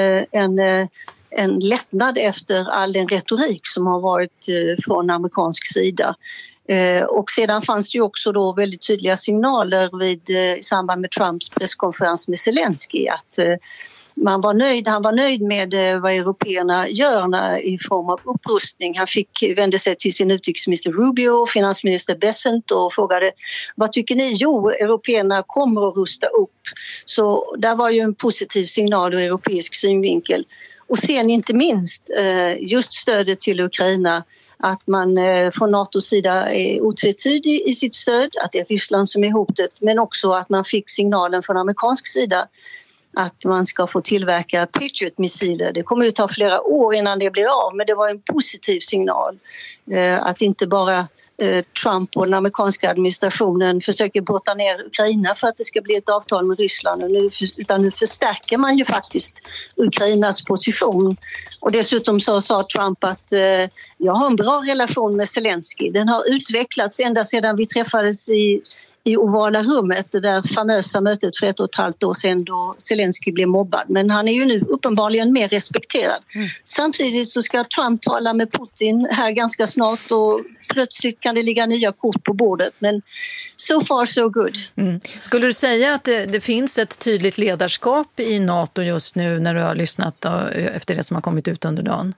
en lättnad efter all den retorik som har varit från amerikansk sida. Och sedan fanns det ju också då väldigt tydliga signaler i samband med Trumps presskonferens med Zelensky att han var nöjd med vad européerna gör i form av upprustning. Han vände sig till sin utrikesminister Rubio och finansminister Bessent och frågade, vad tycker ni? Jo, européerna kommer att rusta upp. Så där var ju en positiv signal ur europeisk synvinkel. Och sen inte minst just stödet till Ukraina, att man från NATOs sida är otvetydig i sitt stöd, att det är Ryssland som är hotet, men också att man fick signalen från amerikansk sida att man ska få tillverka Patriot-missiler. Det kommer ju ta flera år innan det blir av, men det var en positiv signal att inte bara Trump och den amerikanska administrationen försöker brotta ner Ukraina för att det ska bli ett avtal med Ryssland, utan nu förstärker man ju faktiskt Ukrainas position. Och dessutom så sa Trump att jag har en bra relation med Zelensky. Den har utvecklats ända sedan vi träffades i ovala rummet, det där famösa mötet för 1,5 år sedan då Zelensky blev mobbad. Men han är ju nu uppenbarligen mer respekterad. Samtidigt så ska Trump tala med Putin här ganska snart och plötsligt kan det ligga nya kort på bordet. Men so far so good. Skulle du säga att det finns ett tydligt ledarskap i NATO just nu när du har lyssnat efter det som har kommit ut under dagen?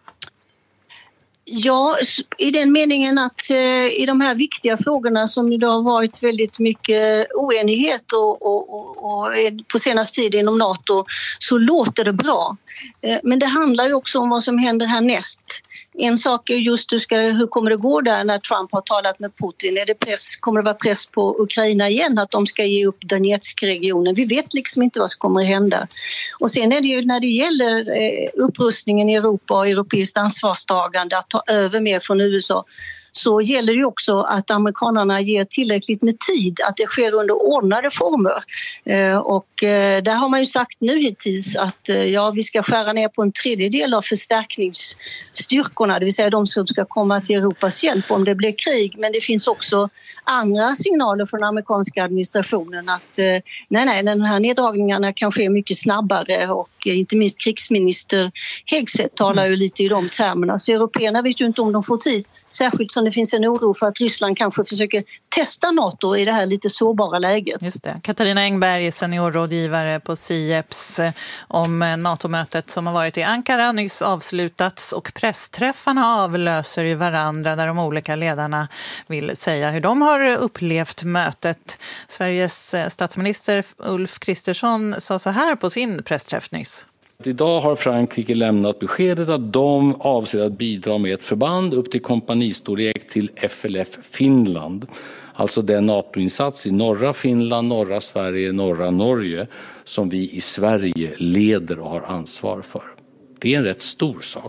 Ja, i den meningen att i de här viktiga frågorna som det har varit väldigt mycket oenighet och på senaste tid inom NATO så låter det bra. Men det handlar ju också om vad som händer härnäst. En sak är just hur kommer det gå där när Trump har talat med Putin? Kommer det vara press på Ukraina igen att de ska ge upp Donetsk-regionen? Vi vet liksom inte vad som kommer att hända. Och sen är det ju när det gäller upprustningen i Europa och europeiskt ansvarstagande att ta över mer från USA, så gäller det ju också att amerikanerna ger tillräckligt med tid, att det sker under ordnade former. Och där har man ju sagt nu hittills att vi ska skära ner på en tredjedel av förstärkningsstyrkorna, det vill säga de som ska komma till Europas hjälp om det blir krig. Men det finns också andra signaler från amerikanska administrationen att den här neddragningarna kan ske mycket snabbare, och inte minst krigsminister Hegseth talar ju lite i de termerna. Så européerna vet ju inte om de får tid, särskilt som det finns en oro för att Ryssland kanske försöker testa NATO i det här lite sårbara läget. Just det. Katarina Engberg, seniorrådgivare på SIEPS, om NATO-mötet som har varit i Ankara nyss avslutats, och pressträffarna avlöser ju varandra där de olika ledarna vill säga hur de har upplevt mötet. Sveriges statsminister Ulf Kristersson sa så här på sin pressträff nyss. Idag har Frankrike lämnat beskedet att de avser att bidra med ett förband upp till kompanistorlek till FLF Finland. Alltså den NATO-insats i norra Finland, norra Sverige, norra Norge som vi i Sverige leder och har ansvar för. Det är en rätt stor sak.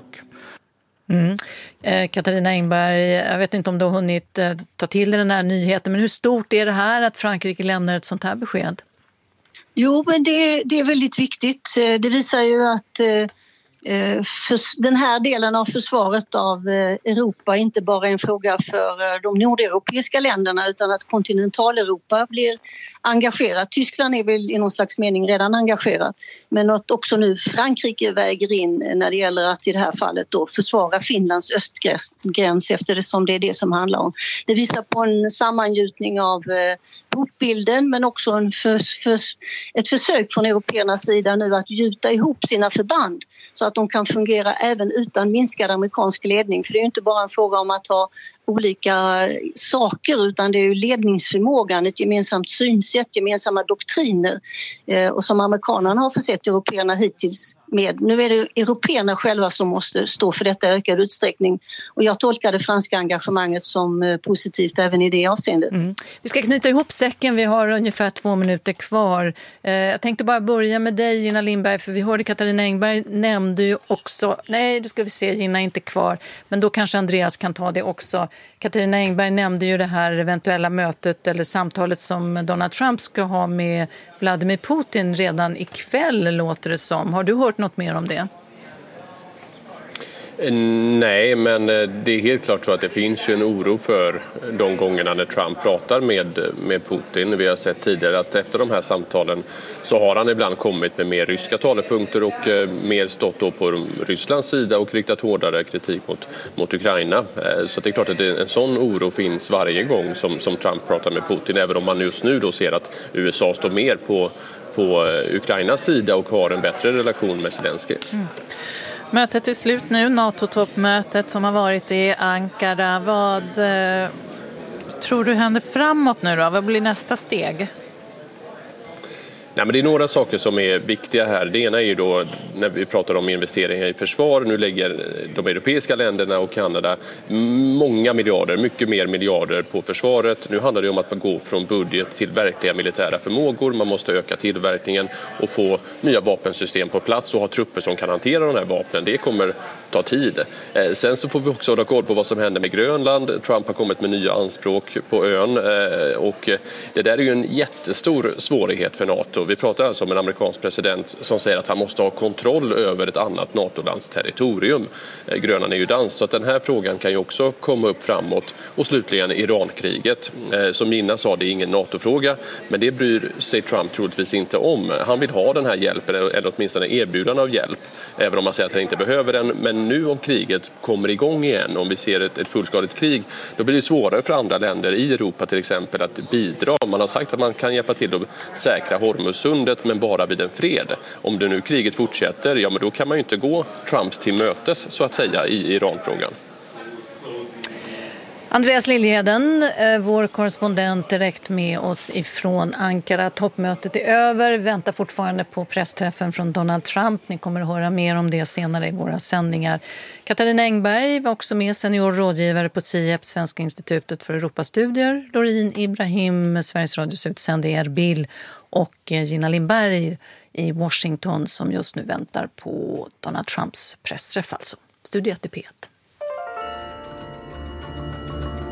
Katarina Engberg, jag vet inte om du har hunnit ta till den här nyheten, men hur stort är det här att Frankrike lämnar ett sånt här besked? Jo, men det är väldigt viktigt. Det visar ju att den här delen av försvaret av Europa inte bara är en fråga för de nordeuropeiska länderna, utan att kontinentaleuropa blir engagerat. Tyskland är väl i någon slags mening redan engagerat, men att också nu Frankrike väger in när det gäller att i det här fallet då försvara Finlands östgräns, eftersom det är det som handlar om. Det visar på en sammangjutning av hotbilden, men också ett försök från européernas sida nu att gjuta ihop sina förband så att de kan fungera även utan minskad amerikansk ledning. För det är ju inte bara en fråga om att ha olika saker, utan det är ju ledningsförmågan, ett gemensamt synsätt, gemensamma doktriner, och som amerikanerna har försett européerna hittills med. Nu är det européerna själva som måste stå för detta i ökad utsträckning, och jag tolkar det franska engagemanget som positivt även i det avseendet. Vi ska knyta ihop säcken, vi har ungefär 2 minuter kvar. Jag tänkte bara börja med dig, Gina Lindberg, för vi hörde Katarina Engberg nämnde ju också, då ska vi se, Gina är inte kvar, men då kanske Andreas kan ta det också. Katarina Engberg nämnde ju det här eventuella mötet eller samtalet som Donald Trump ska ha med Vladimir Putin redan ikväll, låter det som. Har du hört något mer om det? Nej, men det är helt klart så att det finns ju en oro för de gångerna när Trump pratar med Putin. Vi har sett tidigare att efter de här samtalen så har han ibland kommit med mer ryska talepunkter och mer stått då på Rysslands sida och riktat hårdare kritik mot Ukraina. Så det är klart att en sån oro finns varje gång som Trump pratar med Putin, även om man just nu då ser att USA står mer på Ukrainas sida och har en bättre relation med Zelensky. Mötet är slut nu, NATO-toppmötet som har varit i Ankara. Vad tror du händer framåt nu då? Vad blir nästa steg? Nej, men det är några saker som är viktiga här. Det ena är ju då när vi pratar om investeringar i försvar. Nu lägger de europeiska länderna och Kanada många miljarder, mycket mer miljarder på försvaret. Nu handlar det om att man går från budget till verkliga militära förmågor. Man måste öka tillverkningen och få nya vapensystem på plats och ha trupper som kan hantera de här vapnen. Det kommer ta tid. Sen så får vi också hålla koll på vad som händer med Grönland. Trump har kommit med nya anspråk på ön och det där är ju en jättestor svårighet för NATO. Vi pratar alltså om en amerikansk president som säger att han måste ha kontroll över ett annat NATO-lands territorium. Grönland är ju danskt, så att den här frågan kan ju också komma upp framåt. Och slutligen Irankriget. Som Nina sa, det är ingen NATO-fråga, men det bryr sig Trump troligtvis inte om. Han vill ha den här hjälpen, eller åtminstone erbjudan av hjälp, även om man säger att han inte behöver den. Men nu om kriget kommer igång igen, om vi ser ett fullskaligt krig, då blir det svårare för andra länder i Europa till exempel att bidra. Man har sagt att man kan hjälpa till att säkra Hormuzsundet, men bara vid en fred. Om det nu kriget fortsätter, ja men då kan man ju inte gå Trumps till mötes så att säga i Iranfrågan. Andreas Liljeden, vår korrespondent direkt med oss ifrån Ankara. Toppmötet är över, väntar fortfarande på pressträffen från Donald Trump. Ni kommer att höra mer om det senare i våra sändningar. Katarina Engberg var också med, senior rådgivare på SIEPS, Svenska institutet för Europastudier. Lorin Ibrahim, Sveriges Radios utsände i Erbil, och Gina Lindberg i Washington som just nu väntar på Donald Trumps pressträff, alltså. Studio 1 i P1.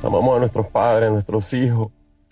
mamá de nuestros padres, nuestros hijos.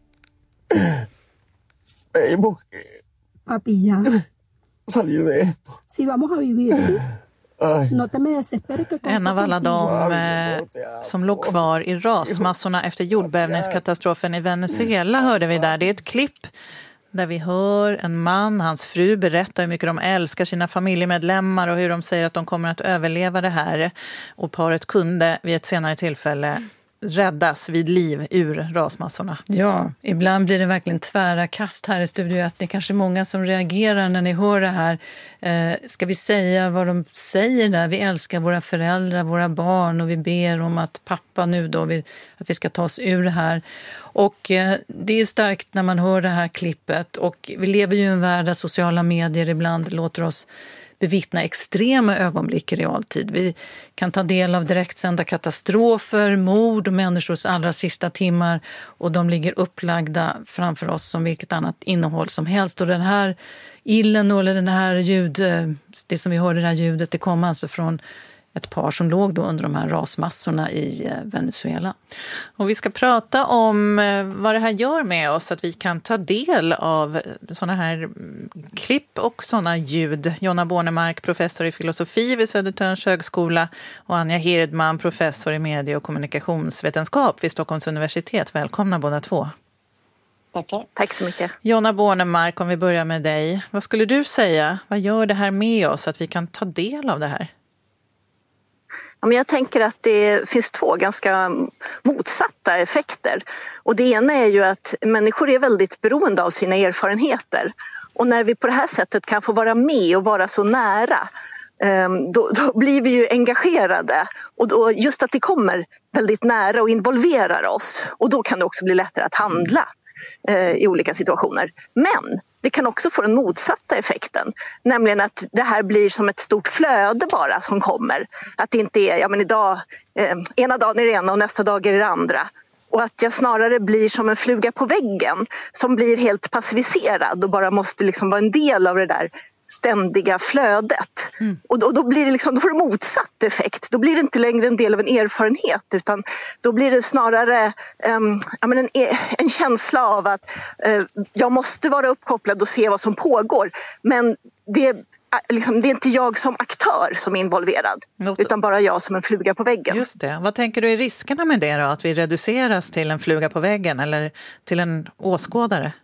Pedimos que papi, ya. salir de esto. Si vamos a vivir, ¿sí? No te me desesperes que en av alla de som låg kvar i rasmassorna efter jordbävningskatastrofen i Venezuela hörde vi där. Det är ett klipp där vi hör en man, hans fru, berätta hur mycket de älskar sina familjemedlemmar och hur de säger att de kommer att överleva det här. Och paret kunde vid ett senare tillfälle räddas vid liv ur rasmassorna. Ja, ibland blir det verkligen tvära kast här i studion. Att det är kanske många som reagerar när ni hör det här. Ska vi säga vad de säger där? Vi älskar våra föräldrar, våra barn och vi ber om att pappa nu då, att vi ska ta oss ur det här. Och det är ju starkt när man hör det här klippet. Och vi lever ju i en värld där sociala medier ibland låter oss bevittna extrema ögonblick i realtid. Vi kan ta del av direktsända katastrofer, mord och människors allra sista timmar och de ligger upplagda framför oss som vilket annat innehåll som helst. Och den här illen eller den här det som vi hörde det här ljudet, det kom alltså från ett par som låg då under de här rasmassorna i Venezuela. Och vi ska prata om vad det här gör med oss, att vi kan ta del av såna här klipp och såna ljud. Jonna Bornemark, professor i filosofi vid Södertörns högskola och Anja Hirdman, professor i medie- och kommunikationsvetenskap vid Stockholms universitet. Välkomna båda två. Tackar. Tack så mycket. Jonna Bornemark, om vi börjar med dig. Vad skulle du säga? Vad gör det här med oss att vi kan ta del av det här? Ja, men jag tänker att det finns två ganska motsatta effekter. Och det ena är ju att människor är väldigt beroende av sina erfarenheter. Och när vi på det här sättet kan få vara med och vara så nära, då blir vi ju engagerade. Och då, just att det kommer väldigt nära och involverar oss. Och då kan det också bli lättare att handla i olika situationer. Men det kan också få den motsatta effekten, nämligen att det här blir som ett stort flöde bara som kommer. Att det inte är, ja men idag, ena dagen är det ena och nästa dag är det andra. Och att jag snarare blir som en fluga på väggen som blir helt passiviserad och bara måste liksom vara en del av det där ständiga flödet. Och då blir det liksom, då får det motsatt effekt. Då blir det inte längre en del av en erfarenhet utan då blir det snarare en känsla av att jag måste vara uppkopplad och se vad som pågår. Men det är inte jag som aktör som är involverad utan bara jag som en fluga på väggen. Just det. Vad tänker du är riskerna med det då? Att vi reduceras till en fluga på väggen eller till en åskådare?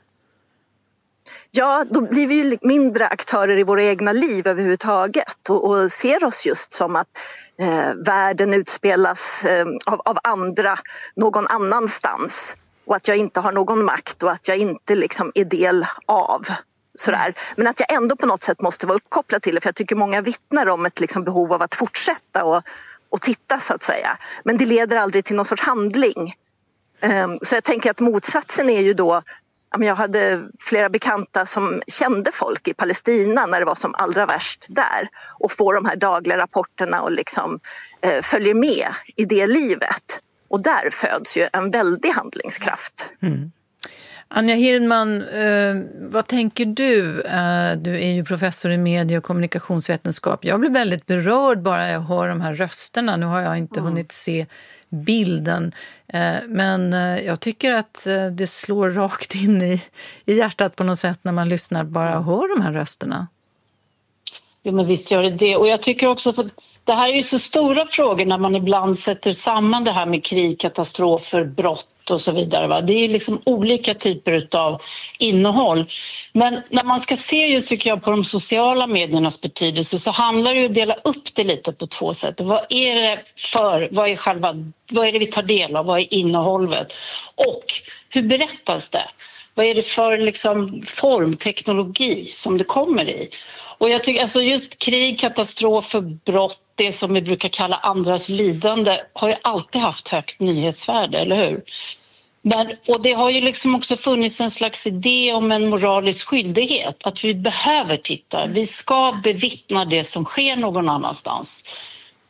Ja, då blir vi ju mindre aktörer i våra egna liv överhuvudtaget och ser oss just som att världen utspelas av andra någon annanstans och att jag inte har någon makt och att jag inte liksom är del av. Sådär. Men att jag ändå på något sätt måste vara uppkopplad till det för jag tycker många vittnar om ett liksom behov av att fortsätta och titta så att säga. Men det leder aldrig till någon sorts handling. Så jag tänker att motsatsen är ju då jag hade flera bekanta som kände folk i Palestina när det var som allra värst där och får de här dagliga rapporterna och liksom följer med i det livet. Och där föds ju en väldig handlingskraft. Mm. Anja Hirdman, vad tänker du? Du är ju professor i medie- och kommunikationsvetenskap. Jag blir väldigt berörd bara jag hör de här rösterna. Nu har jag inte hunnit se bilden. Men jag tycker att det slår rakt in i hjärtat på något sätt när man lyssnar bara och hör de här rösterna. Jo, men visst gör det. Och jag tycker också att det här är ju så stora frågor när man ibland sätter samman det här med krig, katastrofer, brott och så vidare. Va? Det är ju liksom olika typer av innehåll. Men när man ska se just tycker jag på de sociala mediernas betydelse så handlar det ju om att dela upp det lite på två sätt. Vad är det för, vad är det vi tar del av, vad är innehållet och hur berättas det? Vad är det för liksom formteknologi som det kommer i? Och jag tycker alltså just krig, katastrofer, brott, det som vi brukar kalla andras lidande har ju alltid haft högt nyhetsvärde, eller hur? Och det har ju liksom också funnits en slags idé om en moralisk skyldighet, att vi behöver titta. Vi ska bevittna det som sker någon annanstans.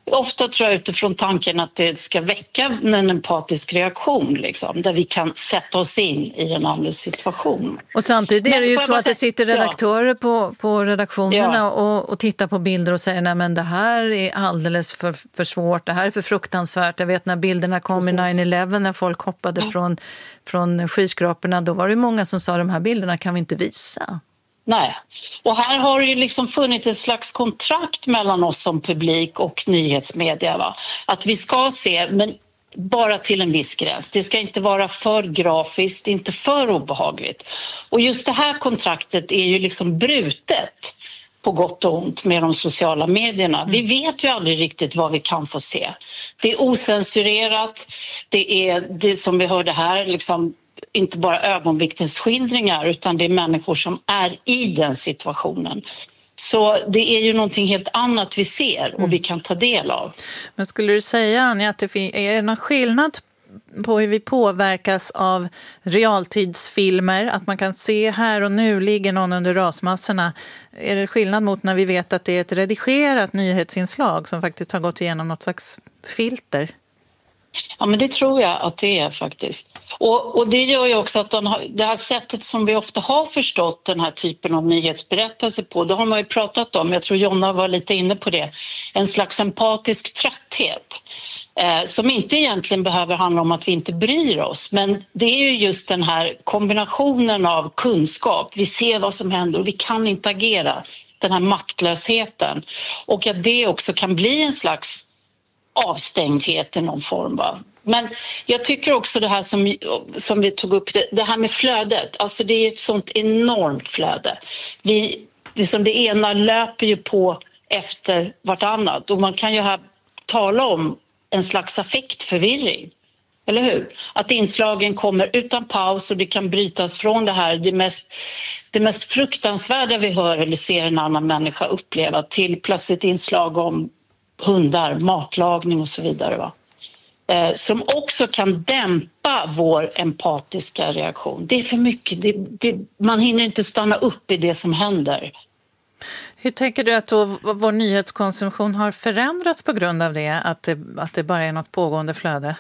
Ofta tror jag utifrån tanken att det ska väcka en empatisk reaktion liksom, där vi kan sätta oss in i en annan situation. Och samtidigt är det ju så att det sitter redaktörer på redaktionerna och tittar på bilder och säger nej men det här är alldeles för svårt, det här är för fruktansvärt. Jag vet när bilderna kom i 9/11 när folk hoppade från skyskraporna, då var det många som sa de här bilderna kan vi inte visa. Nej, och här har det ju liksom funnits ett slags kontrakt mellan oss som publik och nyhetsmedia. Va? Att vi ska se, men bara till en viss gräns. Det ska inte vara för grafiskt, inte för obehagligt. Och just det här kontraktet är ju liksom brutet på gott och ont med de sociala medierna. Vi vet ju aldrig riktigt vad vi kan få se. Det är osensurerat, det är det som vi hörde här liksom, inte bara ögonvittnesskildringar utan det är människor som är i den situationen. Så det är ju någonting helt annat vi ser och vi kan ta del av. Men skulle du säga, Anja, att det är någon skillnad på hur vi påverkas av realtidsfilmer? Att man kan se här och nu ligger någon under rasmassorna. Är det skillnad mot när vi vet att det är ett redigerat nyhetsinslag som faktiskt har gått igenom något slags filter? Ja, men det tror jag att det är faktiskt. Och det gör ju också att det här sättet som vi ofta har förstått den här typen av nyhetsberättelse på, det har man ju pratat om, jag tror Jonna var lite inne på det, en slags empatisk trötthet som inte egentligen behöver handla om att vi inte bryr oss, men det är ju just den här kombinationen av kunskap, vi ser vad som händer och vi kan inte agera, den här maktlösheten, och att det också kan bli en slags avstängdhet i någon form. Va? Men jag tycker också det här som vi tog upp, det här med flödet, alltså det är ett sånt enormt flöde. Det ena löper ju på efter vartannat och man kan ju här tala om en slags affektförvirring, eller hur? Att inslagen kommer utan paus och det kan brytas från det här, det mest fruktansvärda vi hör eller ser en annan människa uppleva till plötsligt inslag om hundar, matlagning och så vidare. Va? Som också kan dämpa vår empatiska reaktion. Det är för mycket, man hinner inte stanna upp i det som händer. Hur tänker du att då vår nyhetskonsumtion har förändrats på grund av det? Att det bara är något pågående flöde?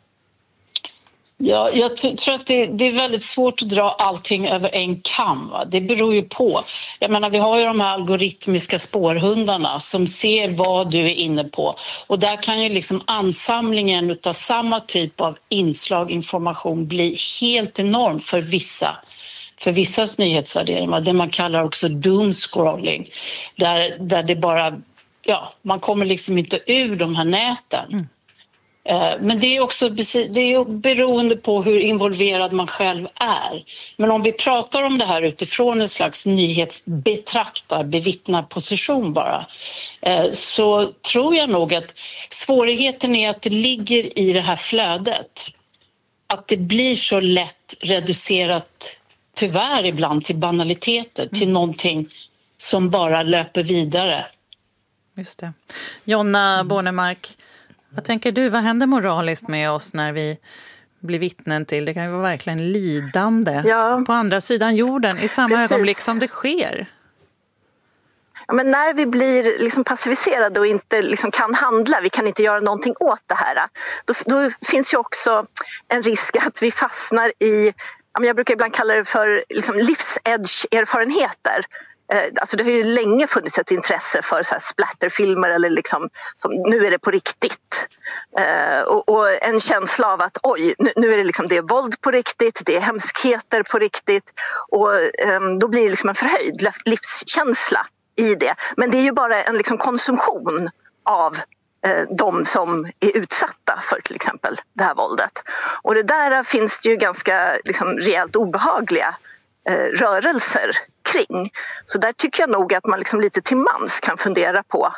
Ja, jag tror att det är väldigt svårt att dra allting över en kam. Va? Det beror ju på. Jag menar, vi har ju de här algoritmiska spårhundarna som ser vad du är inne på. Och där kan ju liksom ansamlingen av samma typ av inslag, information bli helt enorm för vissas nyhetsvärdering. Det man kallar också doomscrolling. Där det bara, man kommer liksom inte ur de här näten. Men det är också beroende på hur involverad man själv är. Men om vi pratar om det här utifrån en slags bevittnarposition bara, så tror jag nog att svårigheten är att det ligger i det här flödet. Att det blir så lätt reducerat, tyvärr ibland, till banaliteter, till någonting som bara löper vidare. Just det. Jonna Bornemark, vad tänker du? Vad händer moraliskt med oss när vi blir vittnen till? Det kan ju vara verkligen lidande på andra sidan jorden i samma ögonblick som det sker. Ja, men när vi blir liksom passiviserade och inte liksom kan handla, vi kan inte göra någonting åt det här, då finns ju också en risk att vi fastnar i, jag brukar ibland kalla det för liksom livsedge-erfarenheter. Alltså det har ju länge funnits ett intresse för så här splatterfilmer eller liksom, som nu är det på riktigt. Och en känsla av att nu är det liksom, det är våld på riktigt, det är hemskheter på riktigt, och då blir det liksom en förhöjd livskänsla i det. Men det är ju bara en liksom konsumtion av de som är utsatta för till exempel det här våldet. Och det där finns det ju ganska liksom rejält obehagliga rörelser kring. Så där tycker jag nog att man liksom lite till mans kan fundera på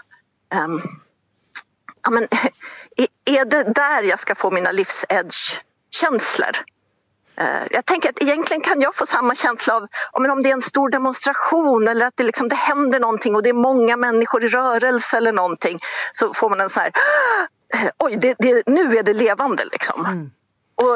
är det där jag ska få mina livsedge-känslor? Jag tänker att egentligen kan jag få samma känsla av om det är en stor demonstration eller att det händer någonting och det är många människor i rörelse eller någonting, så får man en så här nu är det levande liksom. Och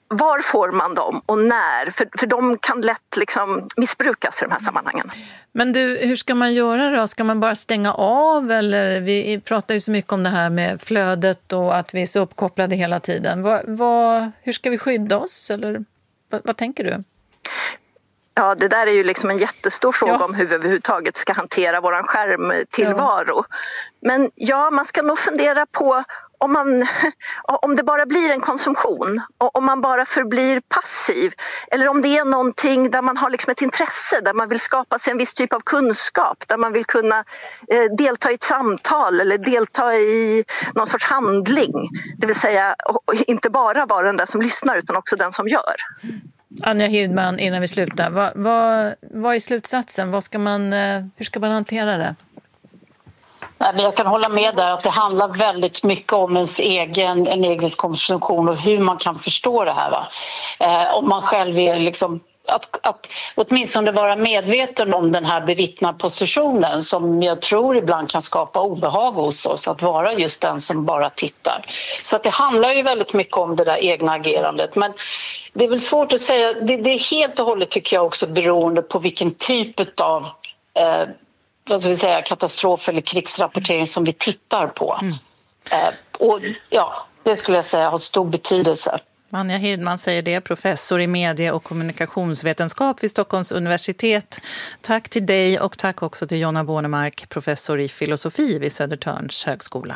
var får man dem och när? För de kan lätt liksom missbrukas i de här sammanhangen. Men du, hur ska man göra då? Ska man bara stänga av? Eller vi pratar ju så mycket om det här med flödet och att vi är så uppkopplade hela tiden. Hur ska vi skydda oss? Eller vad tänker du? Ja, det där är ju liksom en jättestor fråga om hur vi överhuvudtaget ska hantera våran skärmtillvaro. Men ja, man ska nog fundera på om det bara blir en konsumtion och om man bara förblir passiv eller om det är någonting där man har liksom ett intresse, där man vill skapa sig en viss typ av kunskap, där man vill kunna delta i ett samtal eller delta i någon sorts handling. Det vill säga inte bara vara den där som lyssnar utan också den som gör. Anja Hirdman, innan vi slutar, vad är slutsatsen? Hur ska man hantera det? Nej, men jag kan hålla med där att det handlar väldigt mycket om en egen konsumtion och hur man kan förstå det här. Om man själv är liksom att åtminstone vara medveten om den här bevittnade positionen som jag tror ibland kan skapa obehag hos oss, att vara just den som bara tittar. Så att det handlar ju väldigt mycket om det där egna agerandet. Men det är väl svårt att säga, det är helt och hållet tycker jag också beroende på vilken typ av vad ska vi säga, katastrof- eller krigsrapportering som vi tittar på. Och ja, det skulle jag säga har stor betydelse. Anja Hirdman säger det, professor i medie- och kommunikationsvetenskap vid Stockholms universitet. Tack till dig och tack också till Jonna Bornemark, professor i filosofi vid Södertörns högskola.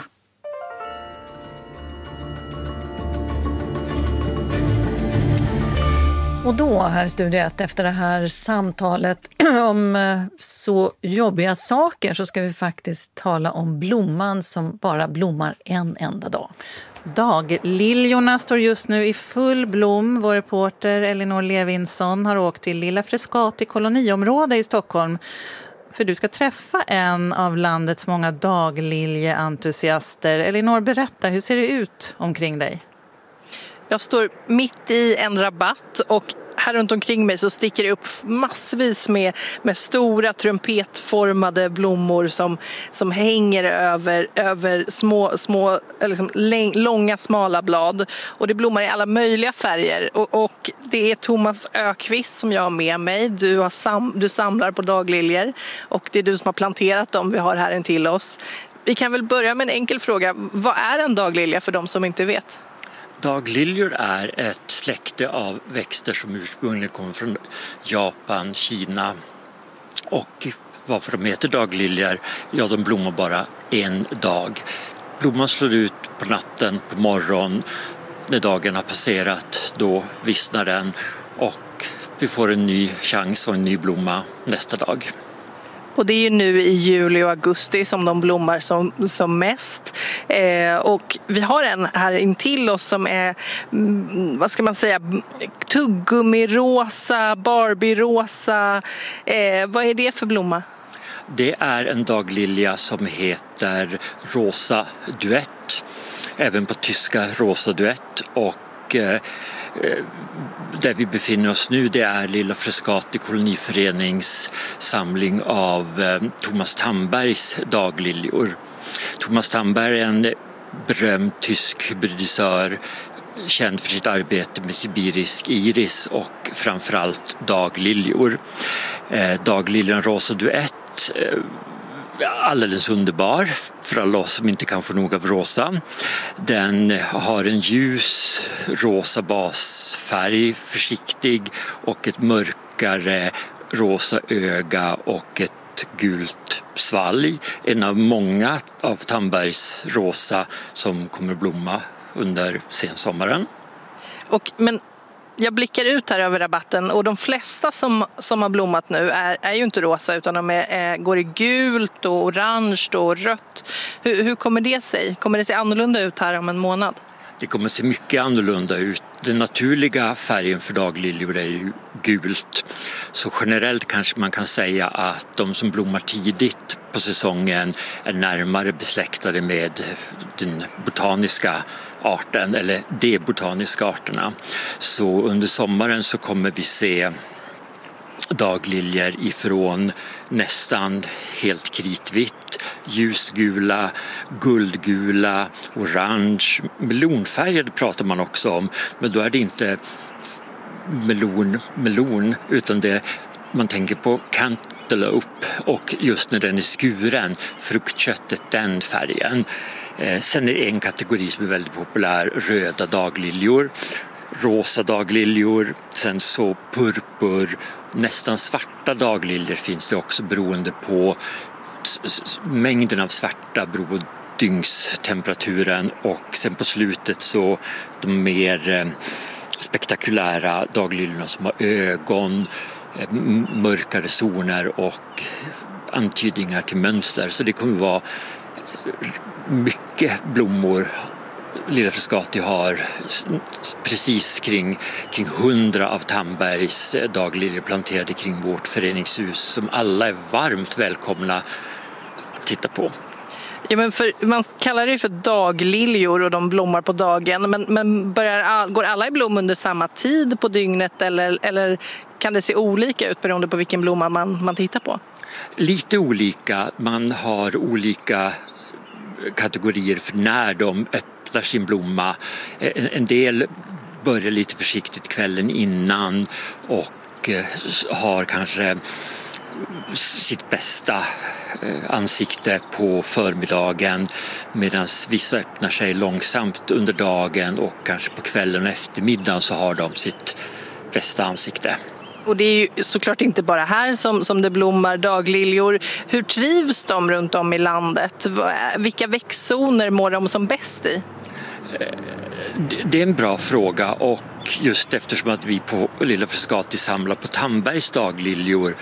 Och då, här i studiet, efter det här samtalet om så jobbiga saker så ska vi faktiskt tala om blomman som bara blommar en enda dag. Dagliljorna står just nu i full blom. Vår reporter Elinor Levinsson har åkt till Lilla Frescati koloniområde i Stockholm. För du ska träffa en av landets många dagliljeentusiaster. Elinor, berätta, hur ser det ut omkring dig? Jag står mitt i en rabatt och här runt omkring mig så sticker det upp massvis med stora trumpetformade blommor som hänger över små liksom långa smala blad. Och det blommar i alla möjliga färger. Och det är Thomas Ökvist som jag har med mig. Du samlar på dagliljor och det är du som har planterat dem vi har här intill oss. Vi kan väl börja med en enkel fråga. Vad är en daglilja för de som inte vet? Dagliljor är ett släkte av växter som ursprungligen kommer från Japan, Kina, och varför de heter dagliljor, ja, de blommar bara en dag. Blomman slår ut på natten, på morgon, när dagen har passerat, då vissnar den och vi får en ny chans och en ny blomma nästa dag. Och det är ju nu i juli och augusti som de blommar som mest. Och vi har en här intill oss som är, vad ska man säga, tuggummi-rosa, Barbie-rosa. Vad är det för blomma? Det är en daglilja som heter Rosa Duett. Även på tyska Rosa Duett. Och där vi befinner oss nu, det är Lilla Frescati koloniförenings samling av Thomas Tambergs dagliljor. Thomas Tamberg är en berömd tysk hybridisör, känd för sitt arbete med sibirisk iris och framförallt dagliljor. Dagliljan Rosa Duett, alldeles underbar för alla oss som inte kan få nog av rosa. Den har en ljus rosa basfärg, försiktig, och ett mörkare rosa öga och ett gult svalg. En av många av Tambergs rosa som kommer blomma under sensommaren. Men jag blickar ut här över rabatten och de flesta som har blommat nu är ju inte rosa utan de går i gult och orange och rött. Hur kommer det sig? Kommer det se annorlunda ut här om en månad? Det kommer se mycket annorlunda ut. Den naturliga färgen för dagliljor är ju gult. Så generellt kanske man kan säga att de som blommar tidigt på säsongen är närmare besläktade med den botaniska arten eller de botaniska arterna. Så under sommaren så kommer vi se dagliljor ifrån nästan helt kritvitt, ljusgula, guldgula, orange, melonfärgade pratar man också om, men då är det inte melon, utan man tänker på cantaloupe och just när den är skuren, fruktköttet, den färgen. Sen är det en kategori som är väldigt populär, röda dagliljor, rosa dagliljor, sen så purpur, nästan svarta dagliljor finns det också beroende på mängden av svarta beror på dygnstemperaturen, och sen på slutet så de mer spektakulära dagliljorna som har ögon, mörkare zoner och antydningar till mönster. Så det kommer vara mycket blommor. Lilla Frescati har precis kring 100 av Tambergs dagliljor planterade kring vårt föreningshus som alla är varmt välkomna att titta på. Ja, men man kallar det för dagliljor och de blommar på dagen. Men går alla i blom under samma tid på dygnet eller kan det se olika ut beroende på vilken blomma man tittar på? Lite olika. Man har olika kategorier för när de öppnar sin blomma. En del börjar lite försiktigt kvällen innan och har kanske sitt bästa ansikte på förmiddagen, medan vissa öppnar sig långsamt under dagen och kanske på kvällen och eftermiddagen så har de sitt bästa ansikte. Och det är ju såklart inte bara här som det blommar dagliljor. Hur trivs de runt om i landet? Vilka växtzoner mår de som bäst i? Det är en bra fråga, och just eftersom att vi på Lilla Frescati samlar på Tambergs dagliljor.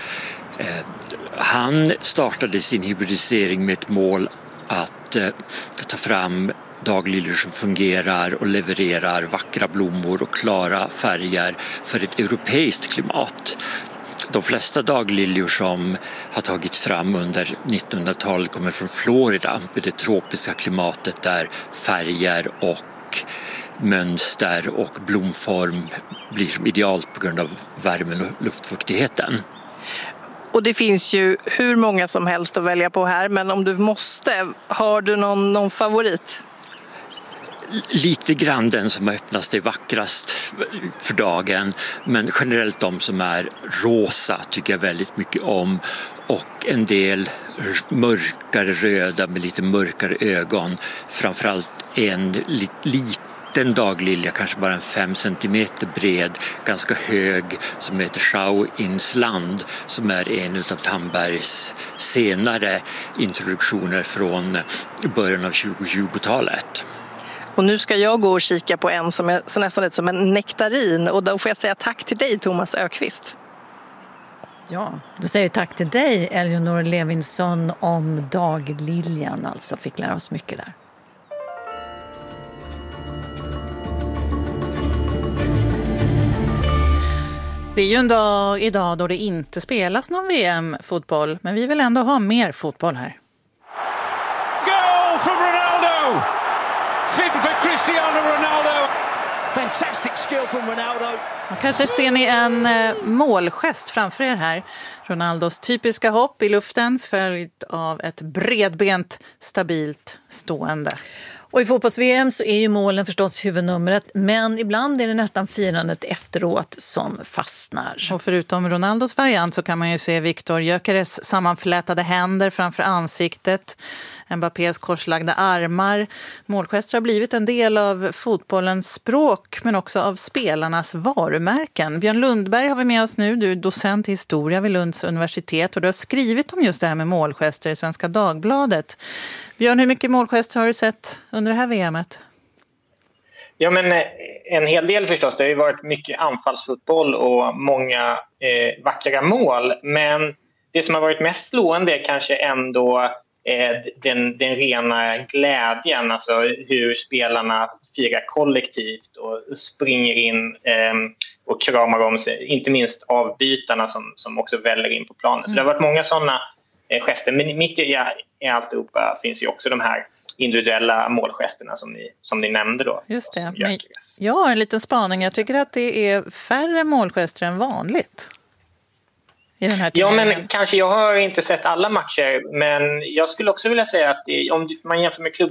Han startade sin hybridisering med ett mål att ta fram dagliljor som fungerar och levererar vackra blommor och klara färger för ett europeiskt klimat. De flesta dagliljor som har tagits fram under 1900-talet kommer från Florida med det tropiska klimatet där färger och mönster och blomform blir idealt på grund av värmen och luftfuktigheten. Och det finns ju hur många som helst att välja på här, men om du måste, har du någon favorit? Lite grann den som öppnas är vackrast för dagen, men generellt de som är rosa tycker jag väldigt mycket om, och en del mörkare röda med lite mörkare ögon. Framförallt en liten daglilja, kanske bara en 5 centimeter bred, ganska hög, som heter Schau Insland, som är en av Tambergs senare introduktioner från början av 2020-talet. Och nu ska jag gå och kika på en som är nästan ut som en nektarin, och då får jag säga tack till dig, Thomas Ökvist. Ja, då säger vi tack till dig, Eleonor Levinsson, om dagliljan. Alltså fick lära oss mycket där. Det är ju en dag idag då det inte spelas någon VM-fotboll, men vi vill ändå ha mer fotboll här. Goal from Ronaldo! For Cristiano Ronaldo! Fantastic skill from Ronaldo! Kanske ser ni en målgest framför er här. Ronaldos typiska hopp i luften följt av ett bredbent, stabilt stående. Och i fotbolls-VM så är ju målen förstås huvudnumret, men ibland är det nästan firandet efteråt som fastnar. Och förutom Ronaldos variant så kan man ju se Viktor Gyökeres sammanflätade händer framför ansiktet, Mbappés korslagda armar. Målgester har blivit en del av fotbollens språk, men också av spelarnas varumärken. Björn Lundberg har vi med oss nu. Du är docent i historia vid Lunds universitet och du har skrivit om just det här med målgester i Svenska Dagbladet. Björn, hur mycket målgester har du sett under det här VMet? Ja, men en hel del förstås. Det har ju varit mycket anfallsfotboll och många vackra mål. Men det som har varit mest slående är kanske ändå den rena glädjen. Alltså hur spelarna firar kollektivt och springer in och kramar om sig. Inte minst avbytarna som också väller in på planen. Så det har varit många sådana gester. Men mitt i alltihopa finns ju också de här individuella målgesterna som ni nämnde då. Just det. Men jag har en liten spaning. Jag tycker att det är färre målgester än vanligt i den här turneringen. Ja, men kanske jag har inte sett alla matcher, men jag skulle också vilja säga att om man jämför med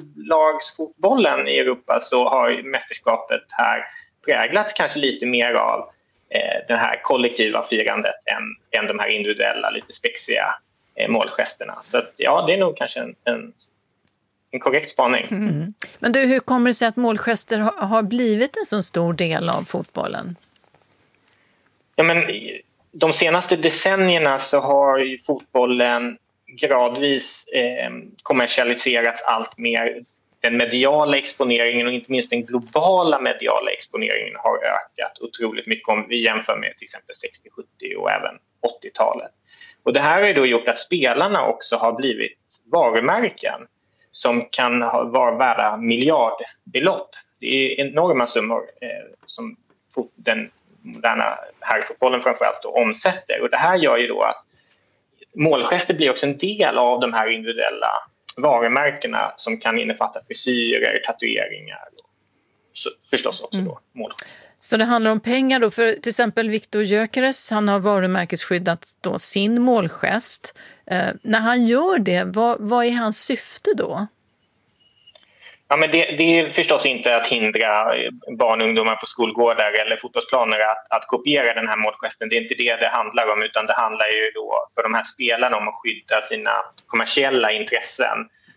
klubblagsfotbollen i Europa så har mästerskapet här präglats kanske lite mer av det här kollektiva firandet än de här individuella, lite spexiga målgesterna. Så att, ja, det är nog kanske en korrekt spaning. Mm. Men du, hur kommer det sig att målgester har blivit en så stor del av fotbollen? Ja, men de senaste decennierna så har ju fotbollen gradvis kommersialiserats allt mer. Den mediala exponeringen och inte minst den globala mediala exponeringen har ökat otroligt mycket om vi jämför med till exempel 60, 70 och även 80-talet. Och det här har ju då gjort att spelarna också har blivit varumärken som kan vara värda miljardbelopp. Det är enorma summor som den moderna herrfotbollen framförallt då omsätter. Och det här gör ju då att målgester blir också en del av de här individuella varumärkena som kan innefatta frisyrer, tatueringar och förstås också då målgester. Så det handlar om pengar då, för till exempel Viktor Gyökeres, han har varumärkesskyddat då sin målgest. När han gör det, vad är hans syfte då? Ja, men det är förstås inte att hindra barn och ungdomar på skolgårdar eller fotbollsplaner att kopiera den här målgesten. Det är inte det handlar om, utan det handlar ju då för de här spelarna om att skydda sina kommersiella intressen,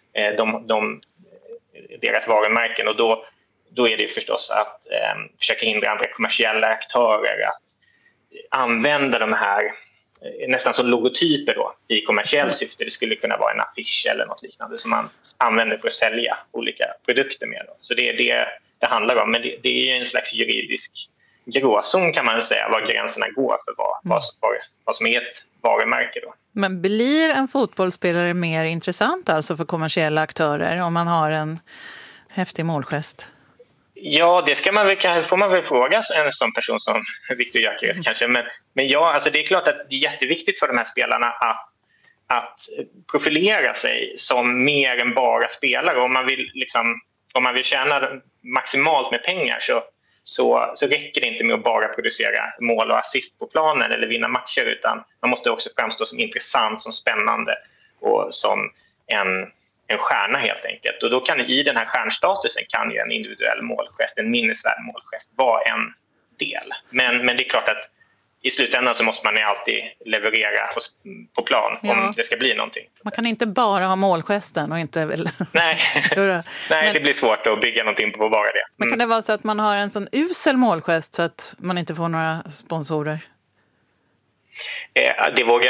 deras varumärken. Och då är det förstås att försöka hindra andra kommersiella aktörer att använda de här nästan som logotyper då, i kommersiellt syfte. Det skulle kunna vara en affisch eller något liknande som man använder för att sälja olika produkter med. Då. Så det är det handlar om. Men det är en slags juridisk gråzon kan man säga, var gränserna går för vad som är ett varumärke då. Men blir en fotbollsspelare mer intressant alltså för kommersiella aktörer om man har en häftig målgest? Ja, det får man väl fråga en sån person som Viktor Gyökeres kanske. Men ja, alltså det är klart att det är jätteviktigt för de här spelarna att profilera sig som mer än bara spelare. Om man vill tjäna maximalt med pengar så räcker det inte med att bara producera mål och assist på planen eller vinna matcher, utan man måste också framstå som intressant, som spännande och som en stjärna helt enkelt. Och då kan i den här stjärnstatusen kan ju en individuell målgest, en minnesvärd målgest vara en del. Men det är klart att i slutändan så måste man ju alltid leverera på plan om det ska bli någonting. Man kan inte bara ha målgesten och inte... Nej, det blir svårt att bygga någonting på bara det. Men kan det vara så att man har en sån usel målgest så att man inte får några sponsorer? Det vågar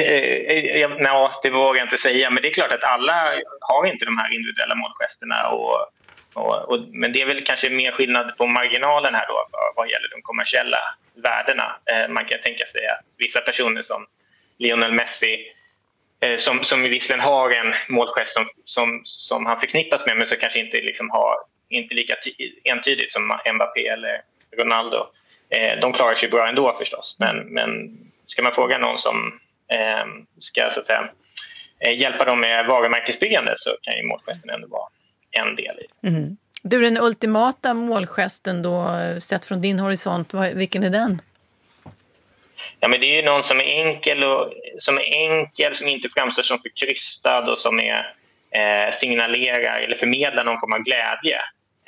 jag inte säga, men det är klart att alla har inte de här individuella målgesterna men det är väl kanske mer skillnad på marginalen här då vad gäller de kommersiella värdena. Man kan tänka sig att vissa personer som Lionel Messi som visserligen har en målgest som han förknippas med, men så kanske inte inte lika entydigt som Mbappé eller Ronaldo. De klarar sig bra ändå förstås, men ska man fråga någon som ska så att säga hjälpa dem med varumärkesbyggande, så kan ju målgesten ändå vara en del i det. Mm. Du, den ultimata målgesten då, sett från din horisont, vilken är den? Ja, men det är ju någon som är enkel, som inte framstår som för krystad och som signalerar eller förmedlar någon form av glädje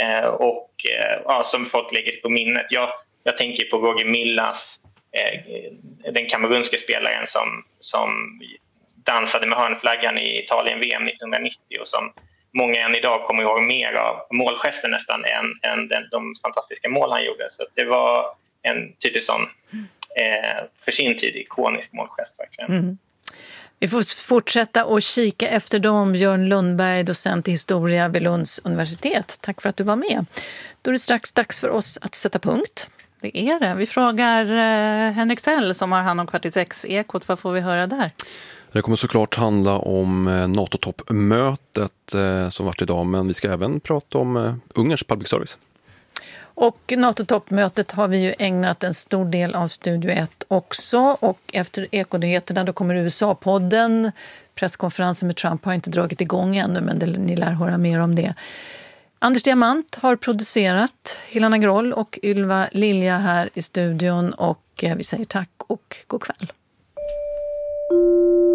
som folk lägger på minnet. Jag tänker på Roger Millas, den kamerunske spelaren som dansade med hörnflaggan i Italien-VM 1990 och som många än idag kommer ihåg mer av målgesten nästan än de fantastiska mål han gjorde. Så det var en tydlig sån för sin tid ikonisk målgest verkligen. Mm. Vi får fortsätta och kika efter dem. Björn Lundberg, docent i historia vid Lunds universitet. Tack för att du var med. Då är det strax dags för oss att sätta punkt. Det är det. Vi frågar Henrik Sell som har hand om Kvart i 6-ekot. Vad får vi höra där? Det kommer såklart handla om NATO-toppmötet som varit idag, men vi ska även prata om Ungerns public service. Och NATO-toppmötet har vi ju ägnat en stor del av Studio 1 också, och efter ekonyheterna då kommer USA-podden. Presskonferensen med Trump har inte dragit igång ännu, men ni lär höra mer om det. Anders Diamant har producerat, Helena Groll och Ylva Lilja här i studion, och vi säger tack och god kväll.